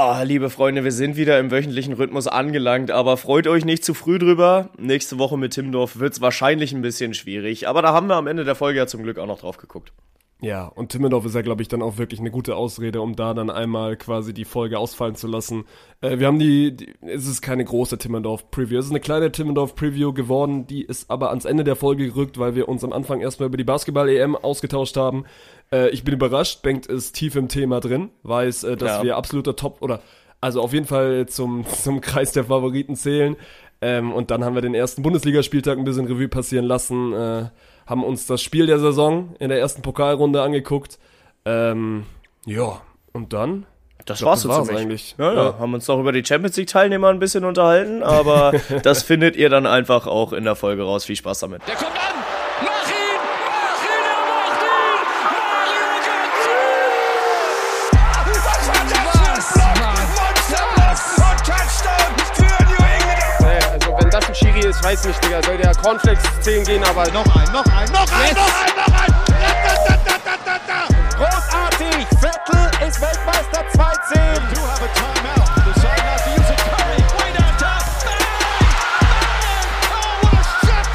Ja, liebe Freunde, wir sind wieder im wöchentlichen Rhythmus angelangt, aber freut euch nicht zu früh drüber. Nächste Woche mit Timmendorf wird's wahrscheinlich ein bisschen schwierig, aber da haben wir am Ende der Folge ja zum Glück auch noch drauf geguckt. Ja, und Timmendorf ist ja, glaube ich, dann auch wirklich eine gute Ausrede, um da dann einmal quasi die Folge ausfallen zu lassen. Wir haben es ist keine große Timmendorf-Preview, es ist eine kleine Timmendorf-Preview geworden, die ist aber ans Ende der Folge gerückt, weil wir uns am Anfang erstmal über die Basketball-EM ausgetauscht haben. Ich bin überrascht, Bengt ist tief im Thema drin, weiß, dass wir absoluter Top, oder also auf jeden Fall zum Kreis der Favoriten zählen. Und dann haben wir den ersten Bundesligaspieltag ein bisschen Revue passieren lassen, haben uns das Spiel der Saison in der ersten Pokalrunde angeguckt. Ja, und dann? Das war's jetzt eigentlich. Ja, haben uns noch über die Champions-League-Teilnehmer ein bisschen unterhalten, aber das findet ihr dann einfach auch in der Folge raus. Viel Spaß damit. Der kommt an! Mach ihn! Er macht ihn! Mario Götze! Was war das für ein Monsterblock und Touchdown für New England! Also wenn das ein Schiri ist, weiß nicht, Digga. Soll der Cornflakes 10 gehen, aber Noch ein! Großartig! Vettel ist Weltmeister 2-10! You have a timeout. Decide not to use it. Curry, way down top. Oh, what a shot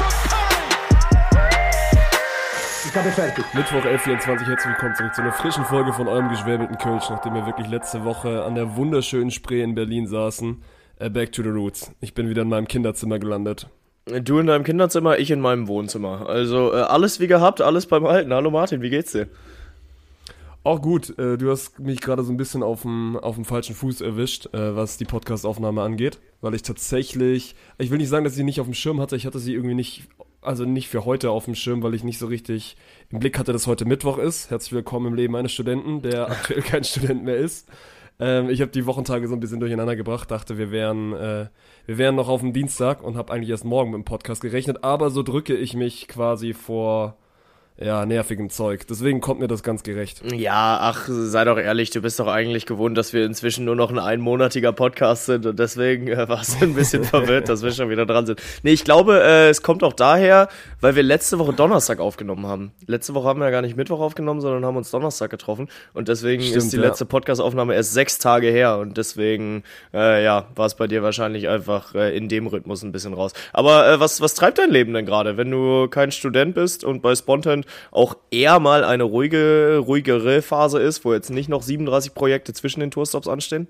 from Curry! Mittwoch 11.24 herzlich willkommen zurück zu einer frischen Folge von eurem geschwäbelten Kölsch, nachdem wir wirklich letzte Woche an der wunderschönen Spree in Berlin saßen. Back to the roots. Ich bin wieder in meinem Kinderzimmer gelandet. Du in deinem Kinderzimmer, ich in meinem Wohnzimmer. Also alles wie gehabt, alles beim Alten. Hallo Martin, wie geht's dir? Auch gut, du hast mich gerade so ein bisschen auf dem falschen Fuß erwischt, was die Podcast-Aufnahme angeht, weil ich tatsächlich, ich will nicht sagen, dass ich sie nicht auf dem Schirm hatte, ich hatte sie irgendwie nicht, also nicht für heute auf dem Schirm, weil ich nicht so richtig im Blick hatte, dass heute Mittwoch ist. Herzlich willkommen im Leben eines Studenten, der aktuell kein Student mehr ist. Ich habe die Wochentage so ein bisschen durcheinander gebracht, dachte, wir wären noch auf dem Dienstag und habe eigentlich erst morgen mit dem Podcast gerechnet, aber so drücke ich mich quasi vor nervigem Zeug. Deswegen kommt mir das ganz gerecht. Ja, ach, sei doch ehrlich, du bist doch eigentlich gewohnt, dass wir inzwischen nur noch ein einmonatiger Podcast sind und deswegen warst du ein bisschen verwirrt, dass wir schon wieder dran sind. Nee, ich glaube, es kommt auch daher, weil wir letzte Woche Donnerstag aufgenommen haben. Letzte Woche haben wir ja gar nicht Mittwoch aufgenommen, sondern haben uns Donnerstag getroffen und deswegen ist die letzte Podcast-Aufnahme erst 6 Tage her und deswegen, war es bei dir wahrscheinlich einfach in dem Rhythmus ein bisschen raus. Aber was treibt dein Leben denn gerade, wenn du kein Student bist und bei Spontan auch eher mal eine ruhigere Phase ist, wo jetzt nicht noch 37 Projekte zwischen den Tourstops anstehen?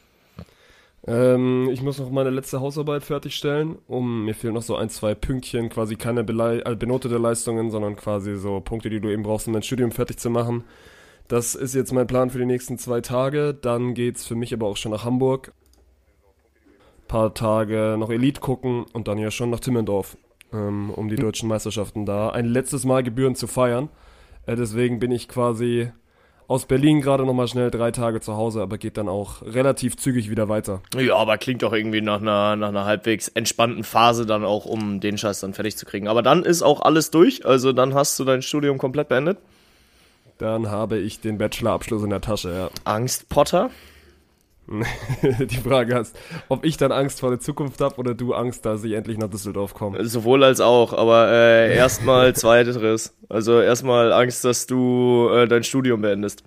Ich muss noch meine letzte Hausarbeit fertigstellen. Mir fehlen noch so 1-2 Pünktchen, quasi keine benotete Leistungen, sondern quasi so Punkte, die du eben brauchst, um dein Studium fertig zu machen. Das ist jetzt mein Plan für die nächsten 2 Tage. Dann geht's für mich aber auch schon nach Hamburg. Ein paar Tage noch Elite gucken und dann ja schon nach Timmendorf, um die deutschen Meisterschaften da ein letztes Mal gebührend zu feiern. Deswegen bin ich quasi aus Berlin gerade nochmal schnell 3 Tage zu Hause, aber geht dann auch relativ zügig wieder weiter. Ja, aber klingt doch irgendwie nach einer halbwegs entspannten Phase dann auch, um den Scheiß dann fertig zu kriegen. Aber dann ist auch alles durch, also dann hast du dein Studium komplett beendet? Dann habe ich den Bachelorabschluss in der Tasche, ja. Angst, Potter? Die Frage ist, ob ich dann Angst vor der Zukunft habe oder du Angst, dass ich endlich nach Düsseldorf komme. Sowohl als auch, aber erstmal zweiteres. Also erstmal Angst, dass du dein Studium beendest.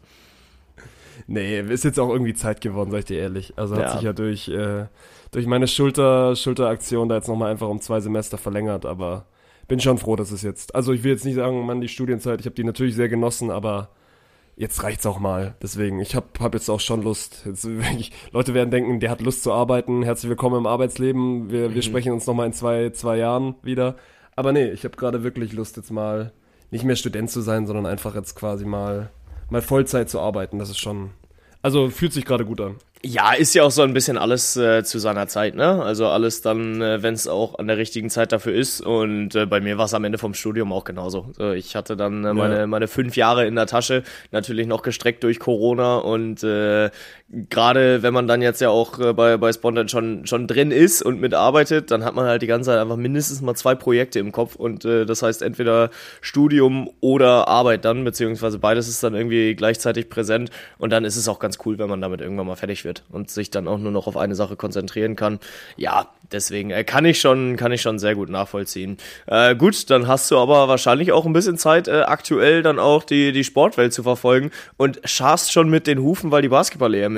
Nee, ist jetzt auch irgendwie Zeit geworden, sag ich dir ehrlich. Also hat sich ja durch meine Schulteraktion da jetzt nochmal einfach um 2 Semester verlängert, aber bin schon froh, dass es jetzt, also ich will jetzt nicht sagen, Mann, die Studienzeit, ich habe die natürlich sehr genossen, aber jetzt reicht's auch mal. Deswegen, ich hab jetzt auch schon Lust. Leute werden denken, der hat Lust zu arbeiten. Herzlich willkommen im Arbeitsleben. Wir sprechen uns nochmal in zwei Jahren wieder. Aber nee, ich habe gerade wirklich Lust, jetzt mal nicht mehr Student zu sein, sondern einfach jetzt quasi mal Vollzeit zu arbeiten. Das ist schon, also fühlt sich gerade gut an. Ja, ist ja auch so ein bisschen alles zu seiner Zeit, ne? Also alles dann, wenn es auch an der richtigen Zeit dafür ist. Und bei mir war es am Ende vom Studium auch genauso. Ich hatte dann meine 5 Jahre in der Tasche, natürlich noch gestreckt durch Corona. Und gerade wenn man dann jetzt ja auch bei Spontan schon drin ist und mitarbeitet, dann hat man halt die ganze Zeit einfach mindestens mal 2 Projekte im Kopf. Und das heißt entweder Studium oder Arbeit dann, beziehungsweise beides ist dann irgendwie gleichzeitig präsent. Und dann ist es auch ganz cool, wenn man damit irgendwann mal fertig wird und sich dann auch nur noch auf eine Sache konzentrieren kann. Ja, deswegen kann ich schon sehr gut nachvollziehen. Gut, dann hast du aber wahrscheinlich auch ein bisschen Zeit, aktuell dann auch die Sportwelt zu verfolgen und scharfst schon mit den Hufen, weil die Basketball-EM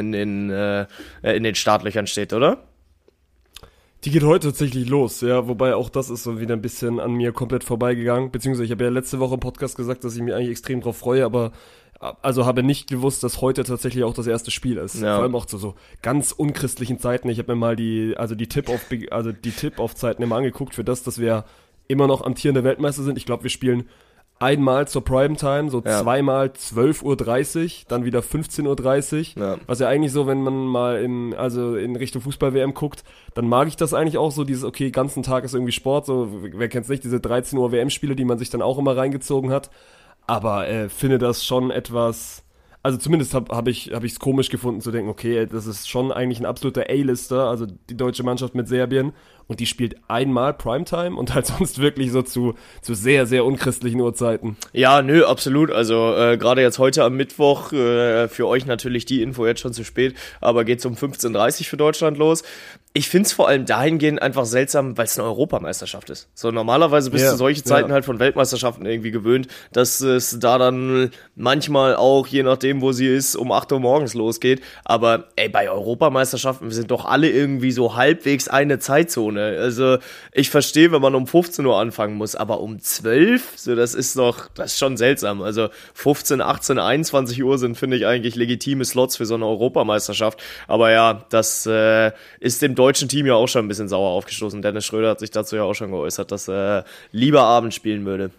in den Startlöchern steht, oder? Die geht heute tatsächlich los, ja, wobei auch das ist so wieder ein bisschen an mir komplett vorbeigegangen, beziehungsweise ich habe ja letzte Woche im Podcast gesagt, dass ich mich eigentlich extrem drauf freue, aber also habe nicht gewusst, dass heute tatsächlich auch das erste Spiel ist. Ja. Vor allem auch zu so ganz unchristlichen Zeiten. Ich habe mir mal die Tip-Off-Zeiten immer angeguckt für das, dass wir immer noch amtierende Weltmeister sind. Ich glaube, wir spielen einmal zur Primetime, so zweimal 12:30 Uhr, dann wieder 15:30 Uhr. Ja. Was ja eigentlich so, wenn man mal in Richtung Fußball-WM guckt, dann mag ich das eigentlich auch so, dieses, okay, ganzen Tag ist irgendwie Sport, so, wer kennt's nicht, diese 13 Uhr WM-Spiele, die man sich dann auch immer reingezogen hat. Aber finde das schon etwas, also zumindest hab ich's komisch gefunden zu denken, okay, das ist schon eigentlich ein absoluter A-Lister, also die deutsche Mannschaft mit Serbien, und die spielt einmal Primetime und halt sonst wirklich so zu sehr, sehr unchristlichen Uhrzeiten. Ja, nö, absolut, also gerade jetzt heute am Mittwoch, für euch natürlich die Info jetzt schon zu spät, aber geht's um 15:30 Uhr für Deutschland los. Ich find's vor allem dahingehend einfach seltsam, weil es eine Europameisterschaft ist. So normalerweise bist du solche Zeiten halt von Weltmeisterschaften irgendwie gewöhnt, dass es da dann manchmal auch, je nachdem wo sie ist, um 8 Uhr morgens losgeht. Aber bei Europameisterschaften, wir sind doch alle irgendwie so halbwegs eine Zeitzone. Also ich verstehe, wenn man um 15 Uhr anfangen muss, aber um 12, so das ist schon seltsam. Also 15, 18, 21 Uhr sind, finde ich, eigentlich legitime Slots für so eine Europameisterschaft. Aber ja, das ist dem deutschen Team ja auch schon ein bisschen sauer aufgestoßen. Dennis Schröder hat sich dazu ja auch schon geäußert, dass er lieber Abend spielen würde.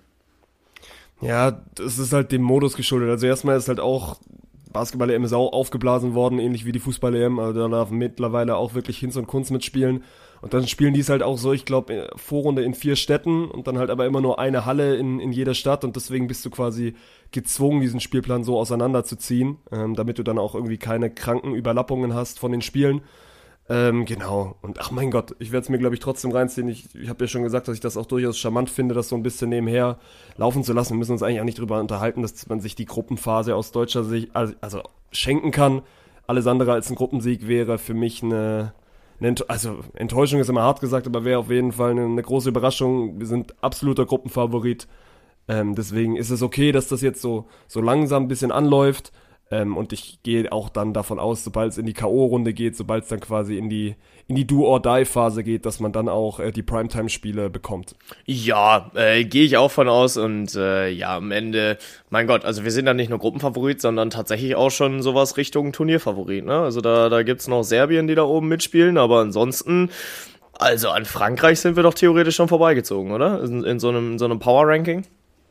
Ja, das ist halt dem Modus geschuldet. Also erstmal ist halt auch Basketball-EM ist auch aufgeblasen worden, ähnlich wie die Fußball-EM. Also da darf mittlerweile auch wirklich Hinz und Kunz mitspielen. Und dann spielen die es halt auch so, ich glaube, Vorrunde in 4 Städten und dann halt aber immer nur eine Halle in jeder Stadt. Und deswegen bist du quasi gezwungen, diesen Spielplan so auseinanderzuziehen, damit du dann auch irgendwie keine kranken Überlappungen hast von den Spielen. Genau. Und ach mein Gott, ich werde es mir, glaube ich, trotzdem reinziehen. Ich habe ja schon gesagt, dass ich das auch durchaus charmant finde, das so ein bisschen nebenher laufen zu lassen. Wir müssen uns eigentlich auch nicht drüber unterhalten, dass man sich die Gruppenphase aus deutscher Sicht also schenken kann. Alles andere als ein Gruppensieg wäre für mich Enttäuschung ist immer hart gesagt, aber wäre auf jeden Fall eine große Überraschung. Wir sind absoluter Gruppenfavorit. Deswegen ist es okay, dass das jetzt so langsam ein bisschen anläuft. Und ich gehe auch dann davon aus, sobald es in die K.O.-Runde geht, sobald es dann quasi in die Do-or-Die-Phase geht, dass man dann auch die Primetime-Spiele bekommt. Ja, gehe ich auch von aus und am Ende, mein Gott, also wir sind dann nicht nur Gruppenfavorit, sondern tatsächlich auch schon sowas Richtung Turnierfavorit, ne? Also da gibt's noch Serbien, die da oben mitspielen, aber ansonsten, also an Frankreich sind wir doch theoretisch schon vorbeigezogen, oder? In so einem Power-Ranking?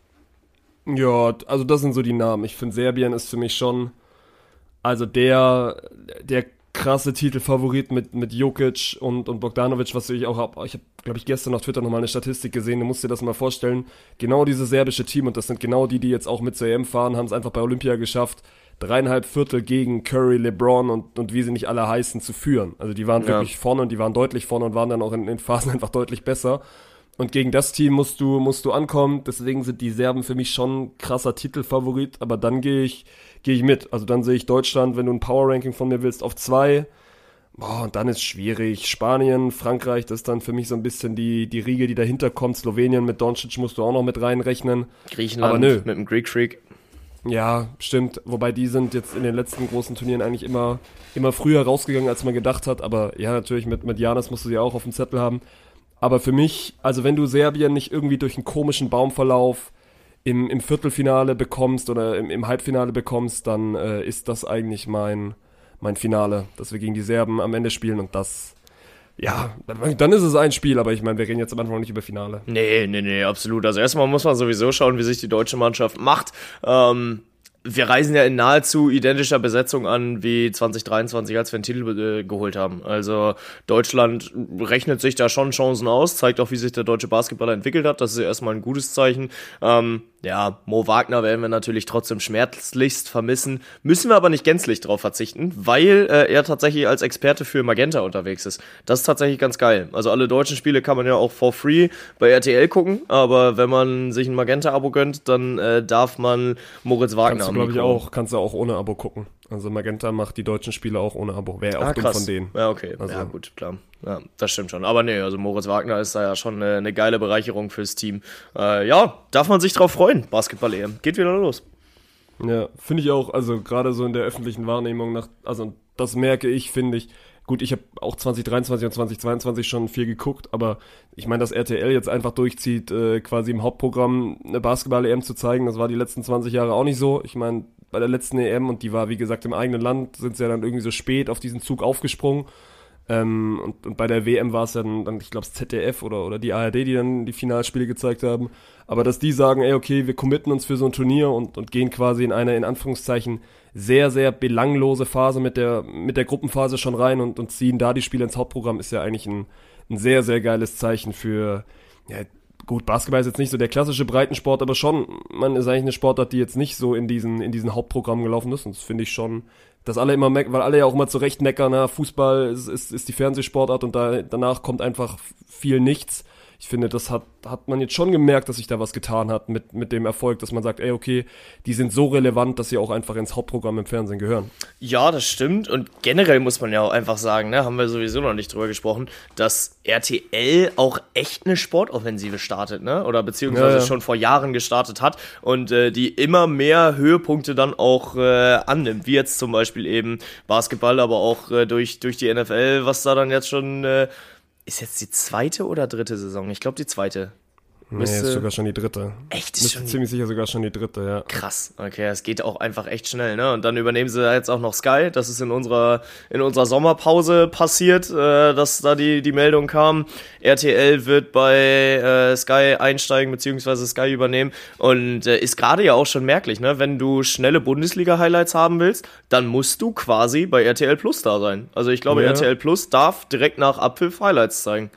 Ja, also das sind so die Namen. Ich finde, Serbien ist für mich schon, also der krasse Titelfavorit mit Jokic und Bogdanovic, was ich auch habe. Ich habe, glaube ich, gestern auf Twitter nochmal eine Statistik gesehen, du musst dir das mal vorstellen. Genau dieses serbische Team, und das sind genau die jetzt auch mit zur EM fahren, haben es einfach bei Olympia geschafft, 3,5 Viertel gegen Curry, LeBron und wie sie nicht alle heißen, zu führen. Also die waren wirklich vorne und die waren deutlich vorne und waren dann auch in den Phasen einfach deutlich besser. Und gegen das Team musst du ankommen, deswegen sind die Serben für mich schon krasser Titelfavorit, aber dann gehe ich mit. Also dann sehe ich Deutschland, wenn du ein Power-Ranking von mir willst, auf 2. Und dann ist schwierig. Spanien, Frankreich, das ist dann für mich so ein bisschen die Riege, die dahinter kommt. Slowenien mit Doncic musst du auch noch mit reinrechnen. Griechenland mit dem Greek Freak. Ja, stimmt. Wobei die sind jetzt in den letzten großen Turnieren eigentlich immer früher rausgegangen, als man gedacht hat. Aber ja, natürlich mit Giannis musst du sie auch auf dem Zettel haben. Aber für mich, also wenn du Serbien nicht irgendwie durch einen komischen Baumverlauf im Viertelfinale bekommst oder im Halbfinale bekommst, dann ist das eigentlich mein Finale, dass wir gegen die Serben am Ende spielen, und das, ja, dann ist es ein Spiel, aber ich meine, wir reden jetzt am Anfang nicht über Finale. Nee, absolut. Also erstmal muss man sowieso schauen, wie sich die deutsche Mannschaft macht. Wir reisen ja in nahezu identischer Besetzung an wie 2023, als wir den Titel geholt haben. Also Deutschland rechnet sich da schon Chancen aus, zeigt auch, wie sich der deutsche Basketballer entwickelt hat. Das ist ja erstmal ein gutes Zeichen. Mo Wagner werden wir natürlich trotzdem schmerzlichst vermissen. Müssen wir aber nicht gänzlich drauf verzichten, weil er tatsächlich als Experte für Magenta unterwegs ist. Das ist tatsächlich ganz geil. Also alle deutschen Spiele kann man ja auch for free bei RTL gucken, aber wenn man sich ein Magenta-Abo gönnt, dann darf man Moritz Wagner kannst du auch ohne Abo gucken. Also Magenta macht die deutschen Spiele auch ohne Abo. Wäre auch dumm von denen. Ja, okay. Also, ja, gut, klar. Ja, das stimmt schon. Aber nee, also Moritz Wagner ist da ja schon eine geile Bereicherung fürs Team. Darf man sich drauf freuen. Basketball-EM. Geht wieder los. Ja, finde ich auch. Also gerade so in der öffentlichen Wahrnehmung das merke ich, finde ich. Gut, ich habe auch 2023 und 2022 schon viel geguckt, aber ich meine, dass RTL jetzt einfach durchzieht, quasi im Hauptprogramm eine Basketball-EM zu zeigen, das war die letzten 20 Jahre auch nicht so. Ich meine, bei der letzten EM, und die war, wie gesagt, im eigenen Land, sind sie ja dann irgendwie so spät auf diesen Zug aufgesprungen. Und bei der WM war es dann ich glaube, das ZDF oder die ARD, die dann die Finalspiele gezeigt haben. Aber dass die sagen, ey, okay, wir committen uns für so ein Turnier und gehen quasi in eine, in Anführungszeichen, sehr, sehr belanglose Phase mit der Gruppenphase schon rein und ziehen da die Spiele ins Hauptprogramm, ist ja eigentlich ein sehr, sehr geiles Zeichen für, ja, gut, Basketball ist jetzt nicht so der klassische Breitensport, aber schon, man ist eigentlich eine Sportart, die jetzt nicht so in diesen Hauptprogrammen gelaufen ist, und das finde ich schon, dass alle immer weil alle ja auch immer zurecht meckern, na, Fußball ist die Fernsehsportart und danach kommt einfach viel nichts. Ich finde, das hat man jetzt schon gemerkt, dass sich da was getan hat mit dem Erfolg, dass man sagt, ey, okay, die sind so relevant, dass sie auch einfach ins Hauptprogramm im Fernsehen gehören. Ja, das stimmt. Und generell muss man ja auch einfach sagen, ne, haben wir sowieso noch nicht drüber gesprochen, dass RTL auch echt eine Sportoffensive startet, ne? Oder beziehungsweise schon vor Jahren gestartet hat und die immer mehr Höhepunkte dann auch annimmt. Wie jetzt zum Beispiel eben Basketball, aber auch durch die NFL, was da dann jetzt schon ist jetzt die 2. oder 3. Saison? Ich glaube die 2. Nee, ist sogar schon die 3. Echt? Ist schon ziemlich sicher sogar schon die 3, ja. Krass, okay, es geht auch einfach echt schnell, ne? Und dann übernehmen sie jetzt auch noch Sky, das ist in unserer Sommerpause passiert, dass da die Meldung kam, RTL wird bei Sky einsteigen, beziehungsweise Sky übernehmen und ist gerade ja auch schon merklich, ne? Wenn du schnelle Bundesliga-Highlights haben willst, dann musst du quasi bei RTL Plus da sein. Also ich glaube, RTL Plus darf direkt nach Abpfiff Highlights zeigen.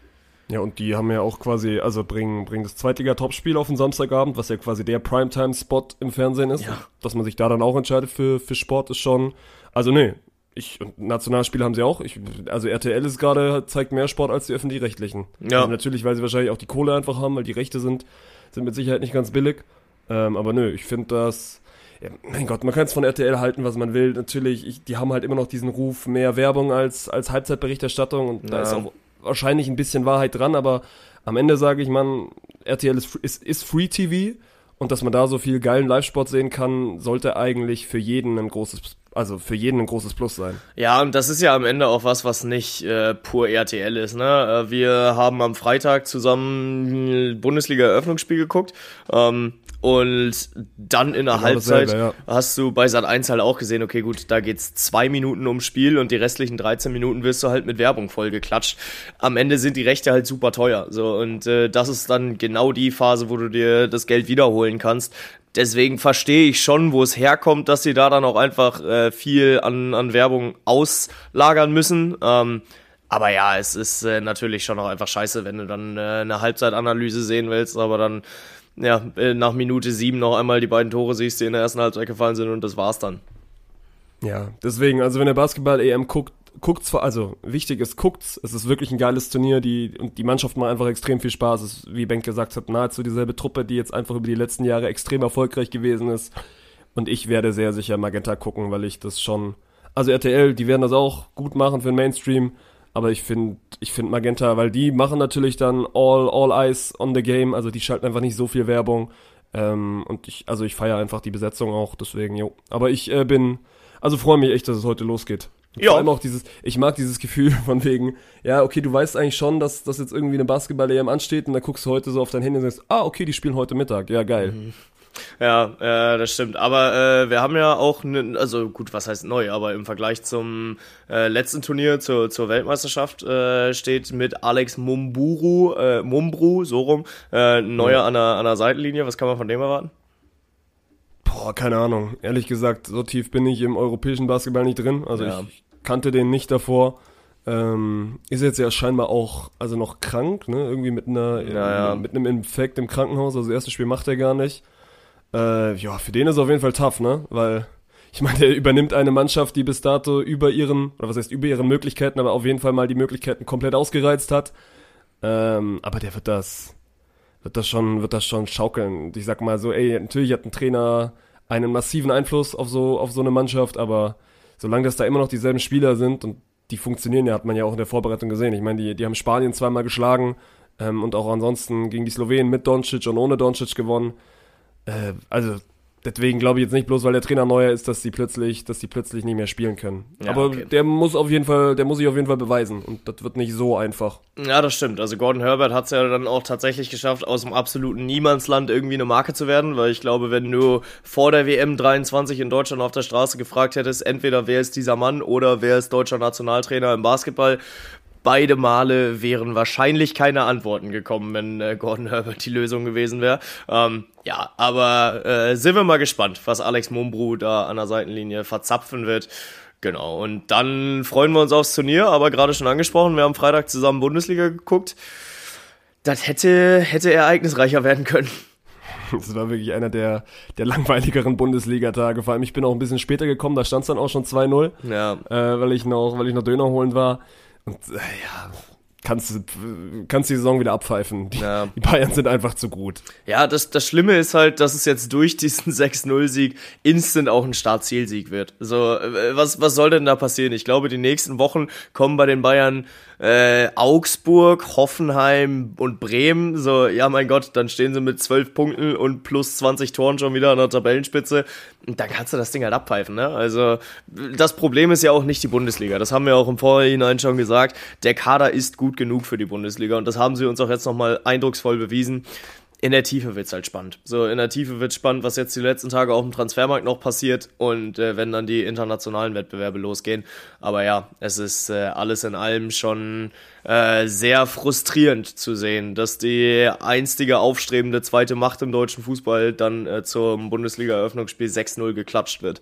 Ja, und die haben ja auch quasi, also bringen das Zweitliga-Topspiel auf den Samstagabend, was ja quasi der Primetime-Spot im Fernsehen ist. Ja. Dass man sich da dann auch entscheidet für Sport ist schon, also nee, und Nationalspiele haben sie auch. Also RTL ist gerade, zeigt mehr Sport als die Öffentlich-Rechtlichen. Ja. Also natürlich, weil sie wahrscheinlich auch die Kohle einfach haben, weil die Rechte sind mit Sicherheit nicht ganz billig. Aber nö, ich finde das, ja, mein Gott, man kann es von RTL halten, was man will. Natürlich, die haben halt immer noch diesen Ruf, mehr Werbung als Halbzeitberichterstattung und da ist auch wahrscheinlich ein bisschen Wahrheit dran, aber am Ende sage ich, man, RTL ist Free TV und dass man da so viel geilen Live-Sport sehen kann, sollte eigentlich für jeden ein großes Plus sein. Ja, und das ist ja am Ende auch was nicht pur RTL ist, ne? Wir haben am Freitag zusammen Bundesliga-Eröffnungsspiel geguckt, und dann in der genau Halbzeit hast du bei Sat1 halt auch gesehen, okay, gut, da geht's 2 Minuten ums Spiel und die restlichen 13 Minuten wirst du halt mit Werbung vollgeklatscht. Am Ende sind die Rechte halt super teuer, so, und das ist dann genau die Phase, wo du dir das Geld wiederholen kannst. Deswegen verstehe ich schon, wo es herkommt, dass sie da dann auch einfach viel an Werbung auslagern müssen. Aber ja, es ist natürlich schon auch einfach scheiße, wenn du dann eine Halbzeitanalyse sehen willst, aber dann nach Minute 7 noch einmal die beiden Tore siehst, die in der ersten Halbzeit gefallen sind, und das war's dann. Ja, deswegen, also wenn ihr Basketball-EM guckt's, also wichtig ist, guckt's. Es ist wirklich ein geiles Turnier, und die Mannschaft macht einfach extrem viel Spaß. Es ist, wie Benk gesagt hat, nahezu dieselbe Truppe, die jetzt einfach über die letzten Jahre extrem erfolgreich gewesen ist. Und ich werde sehr sicher Magenta gucken, weil ich das schon, also RTL, die werden das auch gut machen für den Mainstream, aber ich finde Magenta, weil die machen natürlich dann all eyes on the game, also die schalten einfach nicht so viel Werbung, und ich feiere einfach die Besetzung auch, deswegen, jo. Aber ich freue mich echt, dass es heute losgeht. Ja. Vor allem auch ich mag dieses Gefühl von wegen, ja, okay, du weißt eigentlich schon, dass jetzt irgendwie eine Basketball-EM ansteht und dann guckst du heute so auf dein Handy und sagst, okay, die spielen heute Mittag, ja, geil. Mhm. Ja, das stimmt. Aber wir haben ja auch, also gut, was heißt neu, aber im Vergleich zum letzten Turnier, zur Weltmeisterschaft, steht mit Alex Mumbrú, so rum, neuer an der Seitenlinie. Was kann man von dem erwarten? Boah, keine Ahnung. Ehrlich gesagt, so tief bin ich im europäischen Basketball nicht drin. Also ich kannte den nicht davor. Ist jetzt ja scheinbar auch, also noch krank, ne? Irgendwie mit einem Infekt im Krankenhaus. Also das erste Spiel macht er gar nicht. Für den ist es auf jeden Fall tough, ne? Weil, ich meine, der übernimmt eine Mannschaft, die bis dato über ihren Möglichkeiten, aber auf jeden Fall mal die Möglichkeiten komplett ausgereizt hat. Aber der wird das schon schaukeln. Und ich sag mal so, natürlich hat ein Trainer einen massiven Einfluss auf so eine Mannschaft, aber solange das da immer noch dieselben Spieler sind und die funktionieren ja, hat man ja auch in der Vorbereitung gesehen. Ich meine, die haben Spanien zweimal geschlagen, und auch ansonsten gegen die Slowenen mit Doncic und ohne Doncic gewonnen. Also Deswegen glaube ich jetzt nicht bloß, weil der Trainer neuer ist, dass die plötzlich nicht mehr spielen können. Ja, aber okay. der muss sich auf jeden Fall beweisen. Und das wird nicht so einfach. Ja, das stimmt. Also Gordon Herbert hat es ja dann auch tatsächlich geschafft, aus dem absoluten Niemandsland irgendwie eine Marke zu werden, weil ich glaube, wenn du vor der WM 23 in Deutschland auf der Straße gefragt hättest, entweder wer ist dieser Mann oder wer ist deutscher Nationaltrainer im Basketball, beide Male wären wahrscheinlich keine Antworten gekommen, wenn Gordon Herbert die Lösung gewesen wäre. Ja, aber sind wir mal gespannt, was Alex Mumbrú da an der Seitenlinie verzapfen wird. Genau, und dann freuen wir uns aufs Turnier, aber gerade schon angesprochen, wir haben Freitag zusammen Bundesliga geguckt. Das hätte ereignisreicher werden können. Das war wirklich einer der langweiligeren Bundesliga-Tage. Vor allem, ich bin auch ein bisschen später gekommen, da stand es dann auch schon 2-0, Ja. weil ich noch Döner holen war. Und ja, kannst die Saison wieder abpfeifen. Die Bayern sind einfach zu gut. Ja, das Schlimme ist halt, dass es jetzt durch diesen 6-0-Sieg instant auch ein Startzielsieg wird. So, was soll denn da passieren? Ich glaube, die nächsten Wochen kommen bei den Bayern Augsburg, Hoffenheim und Bremen. So, ja mein Gott, dann stehen sie mit 12 Punkten und plus 20 Toren schon wieder an der Tabellenspitze. Und dann kannst du das Ding halt abpfeifen, ne? Also, das Problem ist ja auch nicht die Bundesliga. Das haben wir auch im Vorhinein schon gesagt. Der Kader ist gut genug für die Bundesliga und das haben sie uns auch jetzt nochmal eindrucksvoll bewiesen. In der Tiefe wird's halt spannend. So, in der Tiefe wird's spannend, was jetzt die letzten Tage auf dem Transfermarkt noch passiert und wenn dann die internationalen Wettbewerbe losgehen. Aber ja, es ist alles in allem schon sehr frustrierend zu sehen, dass die einstige aufstrebende zweite Macht im deutschen Fußball dann zum Bundesliga-Eröffnungsspiel 6-0 geklatscht wird.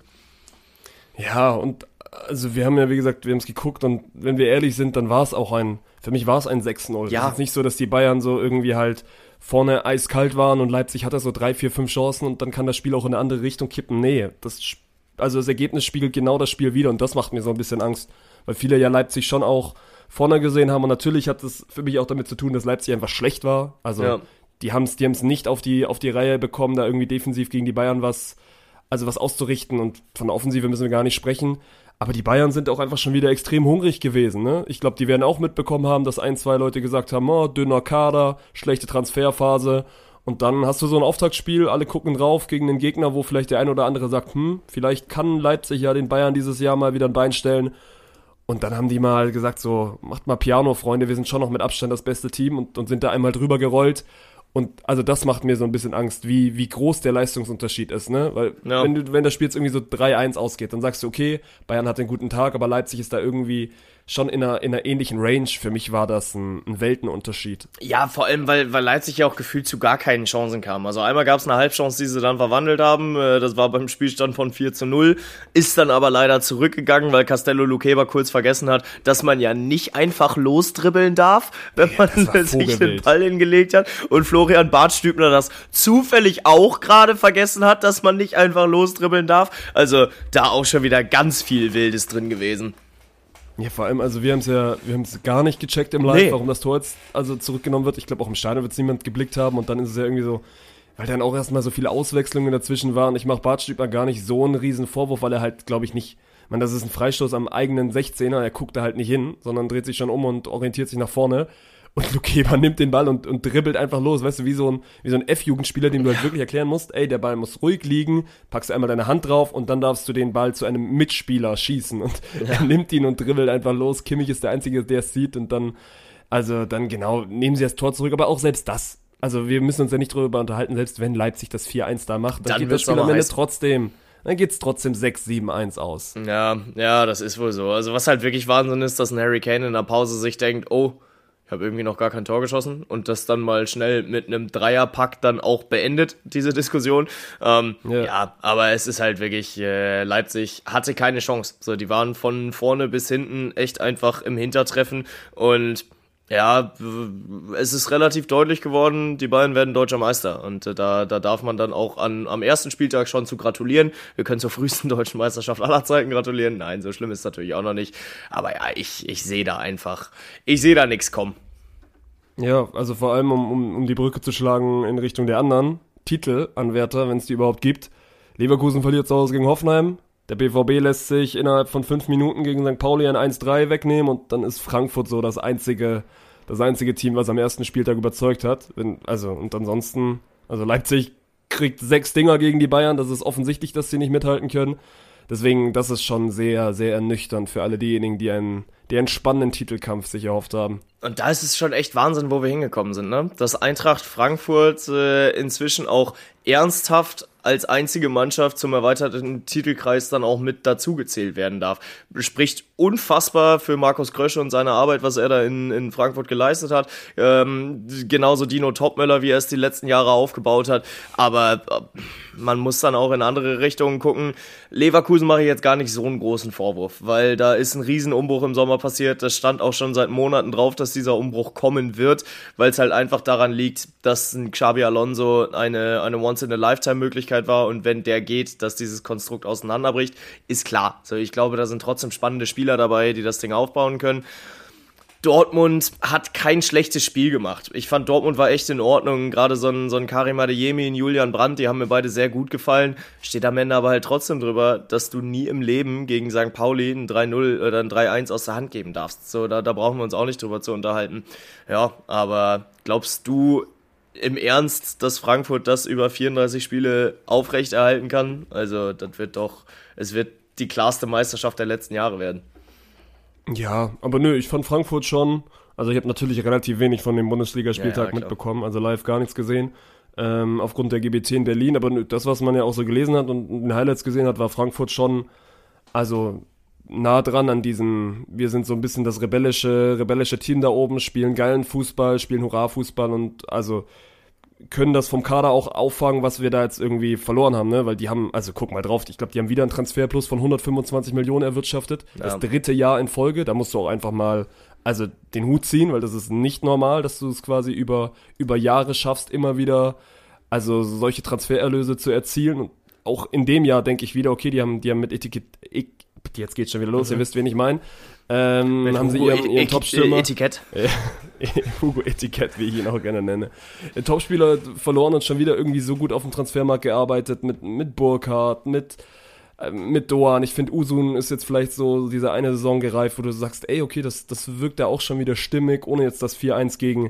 Ja, und also wir haben ja, wie gesagt, wir haben es geguckt und wenn wir ehrlich sind, dann für mich war es ein 6-0. Ja. Es ist nicht so, dass die Bayern so irgendwie halt vorne eiskalt waren und Leipzig hatte so 3, 4, 5 Chancen und dann kann das Spiel auch in eine andere Richtung kippen. Nee, das Ergebnis spiegelt genau das Spiel wider und das macht mir so ein bisschen Angst, weil viele ja Leipzig schon auch vorne gesehen haben und natürlich hat es für mich auch damit zu tun, dass Leipzig einfach schlecht war. Also Ja. die haben's nicht auf die Reihe bekommen, da irgendwie defensiv gegen die Bayern was auszurichten und von der Offensive müssen wir gar nicht sprechen. Aber die Bayern sind auch einfach schon wieder extrem hungrig gewesen, ne? Ich glaube, die werden auch mitbekommen haben, dass 1, 2 Leute gesagt haben, oh, dünner Kader, schlechte Transferphase. Und dann hast du so ein Auftaktspiel, alle gucken drauf gegen den Gegner, wo vielleicht der ein oder andere sagt, vielleicht kann Leipzig ja den Bayern dieses Jahr mal wieder ein Bein stellen. Und dann haben die mal gesagt, so, macht mal Piano, Freunde, wir sind schon noch mit Abstand das beste Team und sind da einmal drüber gerollt. Und also das macht mir so ein bisschen Angst, wie groß der Leistungsunterschied ist, ne? Weil Ja. wenn das Spiel jetzt irgendwie so 3-1 ausgeht, dann sagst du, okay, Bayern hat einen guten Tag, aber Leipzig ist da irgendwie schon in einer ähnlichen Range. Für mich war das ein Weltenunterschied. Ja, vor allem, weil Leipzig ja auch gefühlt zu gar keinen Chancen kam. Also einmal gab es eine Halbchance, die sie dann verwandelt haben. Das war beim Spielstand von 4-0. Ist dann aber leider zurückgegangen, weil Castello Luqueba kurz vergessen hat, dass man ja nicht einfach losdribbeln darf, wenn man das war sich den Vogelwild. Ball hingelegt hat. Und Florian Bartstübner das zufällig auch gerade vergessen hat, dass man nicht einfach losdribbeln darf. Also da auch schon wieder ganz viel Wildes drin gewesen. Ja, vor allem, also wir haben es gar nicht gecheckt im Live, warum das Tor jetzt also zurückgenommen wird. Ich glaube, auch im Stadion wird es niemand geblickt haben und dann ist es ja irgendwie so, weil dann auch erstmal so viele Auswechslungen dazwischen waren. Ich mache Bartstübner gar nicht so einen riesen Vorwurf, weil er halt, glaube ich, nicht, das ist ein Freistoß am eigenen 16er, er guckt da halt nicht hin, sondern dreht sich schon um und orientiert sich nach vorne. Und Luqueba nimmt den Ball und dribbelt einfach los, weißt du, wie so ein F-Jugendspieler, dem du halt wirklich erklären musst, ey, der Ball muss ruhig liegen, packst du einmal deine Hand drauf und dann darfst du den Ball zu einem Mitspieler schießen. Und er nimmt ihn und dribbelt einfach los. Kimmich ist der Einzige, der es sieht und dann genau, nehmen sie das Tor zurück, aber auch selbst das. Also wir müssen uns ja nicht drüber unterhalten, selbst wenn Leipzig das 4-1 da macht, dann geht das Spiel am Ende trotzdem. Dann geht's trotzdem 6-7-1 aus. Ja, das ist wohl so. Also was halt wirklich Wahnsinn ist, dass ein Harry Kane in der Pause sich denkt, oh, ich habe irgendwie noch gar kein Tor geschossen und das dann mal schnell mit einem Dreierpack dann auch beendet, diese Diskussion. Ja, aber es ist halt wirklich, Leipzig hatte keine Chance. So, die waren von vorne bis hinten echt einfach im Hintertreffen und ja, es ist relativ deutlich geworden, die Bayern werden deutscher Meister und da darf man dann auch am ersten Spieltag schon zu gratulieren. Wir können zur frühesten deutschen Meisterschaft aller Zeiten gratulieren. Nein, so schlimm ist es natürlich auch noch nicht. Aber ja, ich sehe da nichts kommen. Ja, also vor allem, um die Brücke zu schlagen in Richtung der anderen Titelanwärter, wenn es die überhaupt gibt. Leverkusen verliert zu Hause gegen Hoffenheim. Der BVB lässt sich innerhalb von 5 Minuten gegen St. Pauli ein 1-3 wegnehmen und dann ist Frankfurt so das einzige Team, was am ersten Spieltag überzeugt hat. Und ansonsten, Leipzig kriegt 6 Dinger gegen die Bayern. Das ist offensichtlich, dass sie nicht mithalten können. Deswegen, das ist schon sehr, sehr ernüchternd für alle diejenigen, die einen spannenden Titelkampf sich erhofft haben. Und da ist es schon echt Wahnsinn, wo wir hingekommen sind, ne? Dass Eintracht Frankfurt inzwischen auch ernsthaft als einzige Mannschaft zum erweiterten Titelkreis dann auch mit dazugezählt werden darf. Spricht unfassbar für Markus Krösche und seine Arbeit, was er da in Frankfurt geleistet hat. Genauso Dino Topmöller, wie er es die letzten Jahre aufgebaut hat. Aber man muss dann auch in andere Richtungen gucken. Leverkusen mache ich jetzt gar nicht so einen großen Vorwurf, weil da ist ein Riesenumbruch im Sommer passiert. Das stand auch schon seit Monaten drauf, dass dieser Umbruch kommen wird, weil es halt einfach daran liegt, dass ein Xabi Alonso eine Once-in-a-Lifetime-Möglichkeit war und wenn der geht, dass dieses Konstrukt auseinanderbricht, ist klar. Also ich glaube, da sind trotzdem spannende Spieler dabei, die das Ding aufbauen können. Dortmund hat kein schlechtes Spiel gemacht. Ich fand, Dortmund war echt in Ordnung. Gerade so ein Karim Adeyemi, ein Julian Brandt, die haben mir beide sehr gut gefallen. Steht am Ende aber halt trotzdem drüber, dass du nie im Leben gegen St. Pauli ein 3-0 oder ein 3-1 aus der Hand geben darfst. So, da brauchen wir uns auch nicht drüber zu unterhalten. Ja, aber glaubst du im Ernst, dass Frankfurt das über 34 Spiele aufrechterhalten kann? Also, es wird die klarste Meisterschaft der letzten Jahre werden. Ja, aber nö, ich fand Frankfurt schon, also ich habe natürlich relativ wenig von dem Bundesligaspieltag mitbekommen, also live gar nichts gesehen, aufgrund der GBT in Berlin, aber das, was man ja auch so gelesen hat und in den Highlights gesehen hat, war Frankfurt schon, also nah dran an diesem, wir sind so ein bisschen das rebellische Team da oben, spielen geilen Fußball, spielen Hurra-Fußball und also können das vom Kader auch auffangen, was wir da jetzt irgendwie verloren haben, ne? Weil die haben, also guck mal drauf, ich glaube, die haben wieder einen Transferplus von 125 Millionen erwirtschaftet. Ja. Das 3. Jahr in Folge, da musst du auch einfach mal, also den Hut ziehen, weil das ist nicht normal, dass du es quasi über Jahre schaffst, immer wieder, also solche Transfererlöse zu erzielen. Und auch in dem Jahr denke ich wieder, okay, die haben mit jetzt geht's schon wieder los, ihr wisst, wen ich meine. Haben sie ihren Topstürmer Etikett. Hugo Etikett, wie ich ihn auch gerne nenne. Der Topspieler verloren und schon wieder irgendwie so gut auf dem Transfermarkt gearbeitet mit Burkhardt, mit Doan. Ich finde, Usun ist jetzt vielleicht so diese eine Saison gereift, wo du sagst, ey, okay, das wirkt ja auch schon wieder stimmig, ohne jetzt das 4-1 gegen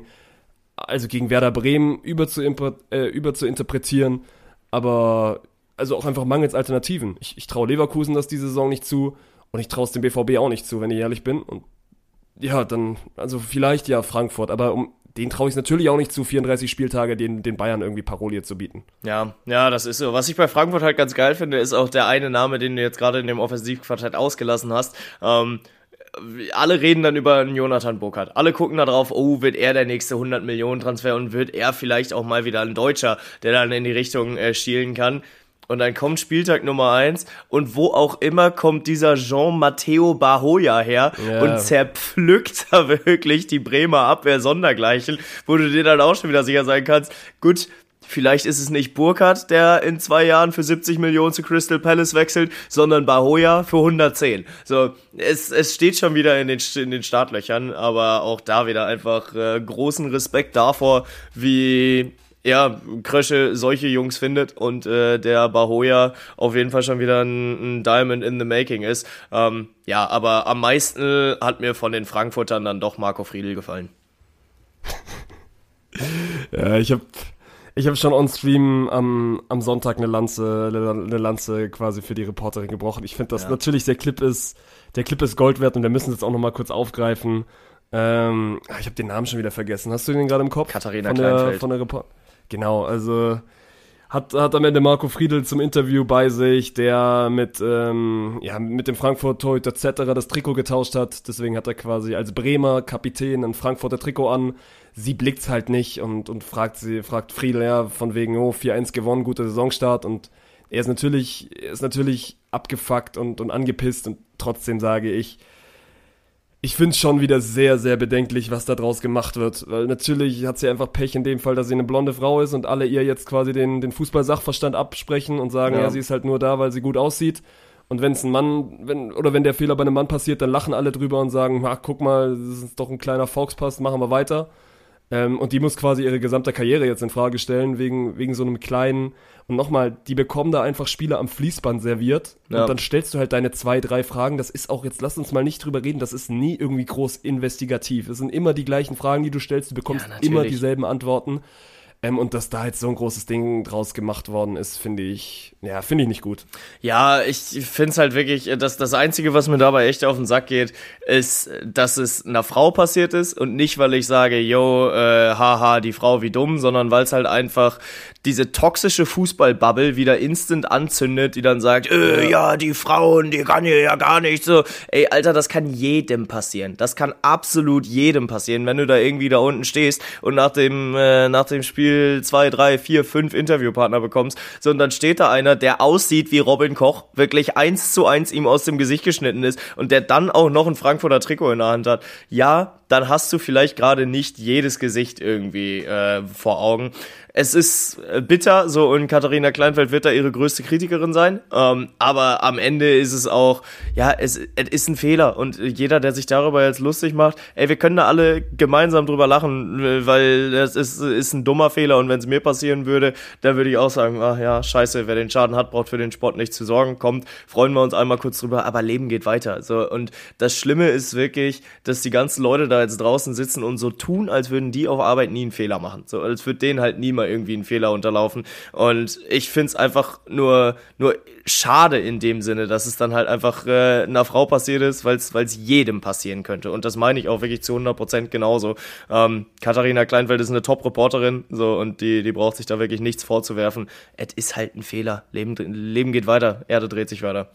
Werder Bremen über zu interpretieren, aber also auch einfach mangels Alternativen. Ich traue Leverkusen das diese Saison nicht zu. Und ich traue es dem BVB auch nicht zu, wenn ich ehrlich bin. Und ja, dann, also vielleicht ja Frankfurt, aber den traue ich es natürlich auch nicht zu, 34 Spieltage den Bayern irgendwie Paroli zu bieten. Ja, das ist so. Was ich bei Frankfurt halt ganz geil finde, ist auch der eine Name, den du jetzt gerade in dem Offensivquartett ausgelassen hast. Alle reden dann über einen Jonathan Burkhardt. Alle gucken da drauf, oh, wird er der nächste 100-Millionen-Transfer und wird er vielleicht auch mal wieder ein Deutscher, der dann in die Richtung schielen kann. Und dann kommt Spieltag Nummer 1 und wo auch immer kommt dieser Jean-Matteo Bahoya her und zerpflückt da wirklich die Bremer Abwehr sondergleichen, wo du dir dann auch schon wieder sicher sein kannst, gut, vielleicht ist es nicht Burkhardt, der in 2 Jahren für 70 Millionen zu Crystal Palace wechselt, sondern Bahoya für 110. So, es steht schon wieder in den Startlöchern, aber auch da wieder einfach großen Respekt davor, wie Krösche solche Jungs findet und der Bahoya auf jeden Fall schon wieder ein Diamond in the Making ist. Aber am meisten hat mir von den Frankfurtern dann doch Marco Friedl gefallen. Ja, ich hab schon on Stream am Sonntag eine Lanze quasi für die Reporterin gebrochen. Ich finde das natürlich, der Clip ist Gold wert und wir müssen es jetzt auch nochmal kurz aufgreifen. Ich habe den Namen schon wieder vergessen. Hast du den gerade im Kopf? Katharina Kleinfeld. Von der Reporterin. Genau, also hat am Ende Marco Friedl zum Interview bei sich, der mit dem Frankfurt-Torhüter Zetterer das Trikot getauscht hat. Deswegen hat er quasi als Bremer Kapitän ein Frankfurter Trikot an. Sie blickt's halt nicht und fragt Friedl, von wegen, 4-1 gewonnen, guter Saisonstart. Und er ist natürlich abgefuckt und angepisst. Und trotzdem sage ich finde es schon wieder sehr, sehr bedenklich, was da draus gemacht wird. Weil natürlich hat sie einfach Pech in dem Fall, dass sie eine blonde Frau ist und alle ihr jetzt quasi den Fußball-Sachverstand absprechen und sagen, sie ist halt nur da, weil sie gut aussieht. Und wenn der Fehler bei einem Mann passiert, dann lachen alle drüber und sagen, guck mal, das ist doch ein kleiner Volkspass, machen wir weiter. Und die muss quasi ihre gesamte Karriere jetzt in Frage stellen, wegen so einem kleinen, und nochmal, die bekommen da einfach Spieler am Fließband serviert und dann stellst du halt deine 2, 3 Fragen, das ist auch, jetzt lass uns mal nicht drüber reden, das ist nie irgendwie groß investigativ, es sind immer die gleichen Fragen, die du stellst, du bekommst immer dieselben Antworten. Und dass da jetzt so ein großes Ding draus gemacht worden ist, finde ich nicht gut. Ja, ich finde es halt wirklich, dass das Einzige, was mir dabei echt auf den Sack geht, ist, dass es einer Frau passiert ist und nicht, weil ich sage, yo, haha, die Frau wie dumm, sondern weil es halt einfach diese toxische Fußballbubble wieder instant anzündet, die dann sagt, ja, die Frauen, die kann hier ja gar nicht so. Ey, Alter, das kann jedem passieren. Das kann absolut jedem passieren, wenn du da irgendwie da unten stehst und nach dem Spiel 2, 3, 4, 5 Interviewpartner bekommst. So, und dann steht da einer, der aussieht wie Robin Koch, wirklich 1:1 ihm aus dem Gesicht geschnitten ist und der dann auch noch ein Frankfurter Trikot in der Hand hat. Ja, dann hast du vielleicht gerade nicht jedes Gesicht irgendwie vor Augen. Es ist bitter, so, und Katharina Kleinfeld wird da ihre größte Kritikerin sein, aber am Ende ist es auch, ja, es ist ein Fehler und jeder, der sich darüber jetzt lustig macht, ey, wir können da alle gemeinsam drüber lachen, weil das ist ein dummer Fehler und wenn es mir passieren würde, dann würde ich auch sagen, ach ja, scheiße, wer den Schaden hat, braucht für den Sport nicht zu sorgen, kommt, freuen wir uns einmal kurz drüber, aber Leben geht weiter, so, und das Schlimme ist wirklich, dass die ganzen Leute da jetzt draußen sitzen und so tun, als würden die auf Arbeit nie einen Fehler machen, so, als würde denen halt nie mal irgendwie ein Fehler unterlaufen und ich find's einfach nur schade in dem Sinne, dass es dann halt einfach einer Frau passiert ist, weil es jedem passieren könnte und das meine ich auch wirklich zu 100% genauso. Katharina Kleinfeld ist eine Top-Reporterin, so, und die braucht sich da wirklich nichts vorzuwerfen. Es ist halt ein Fehler. Leben geht weiter, Erde dreht sich weiter.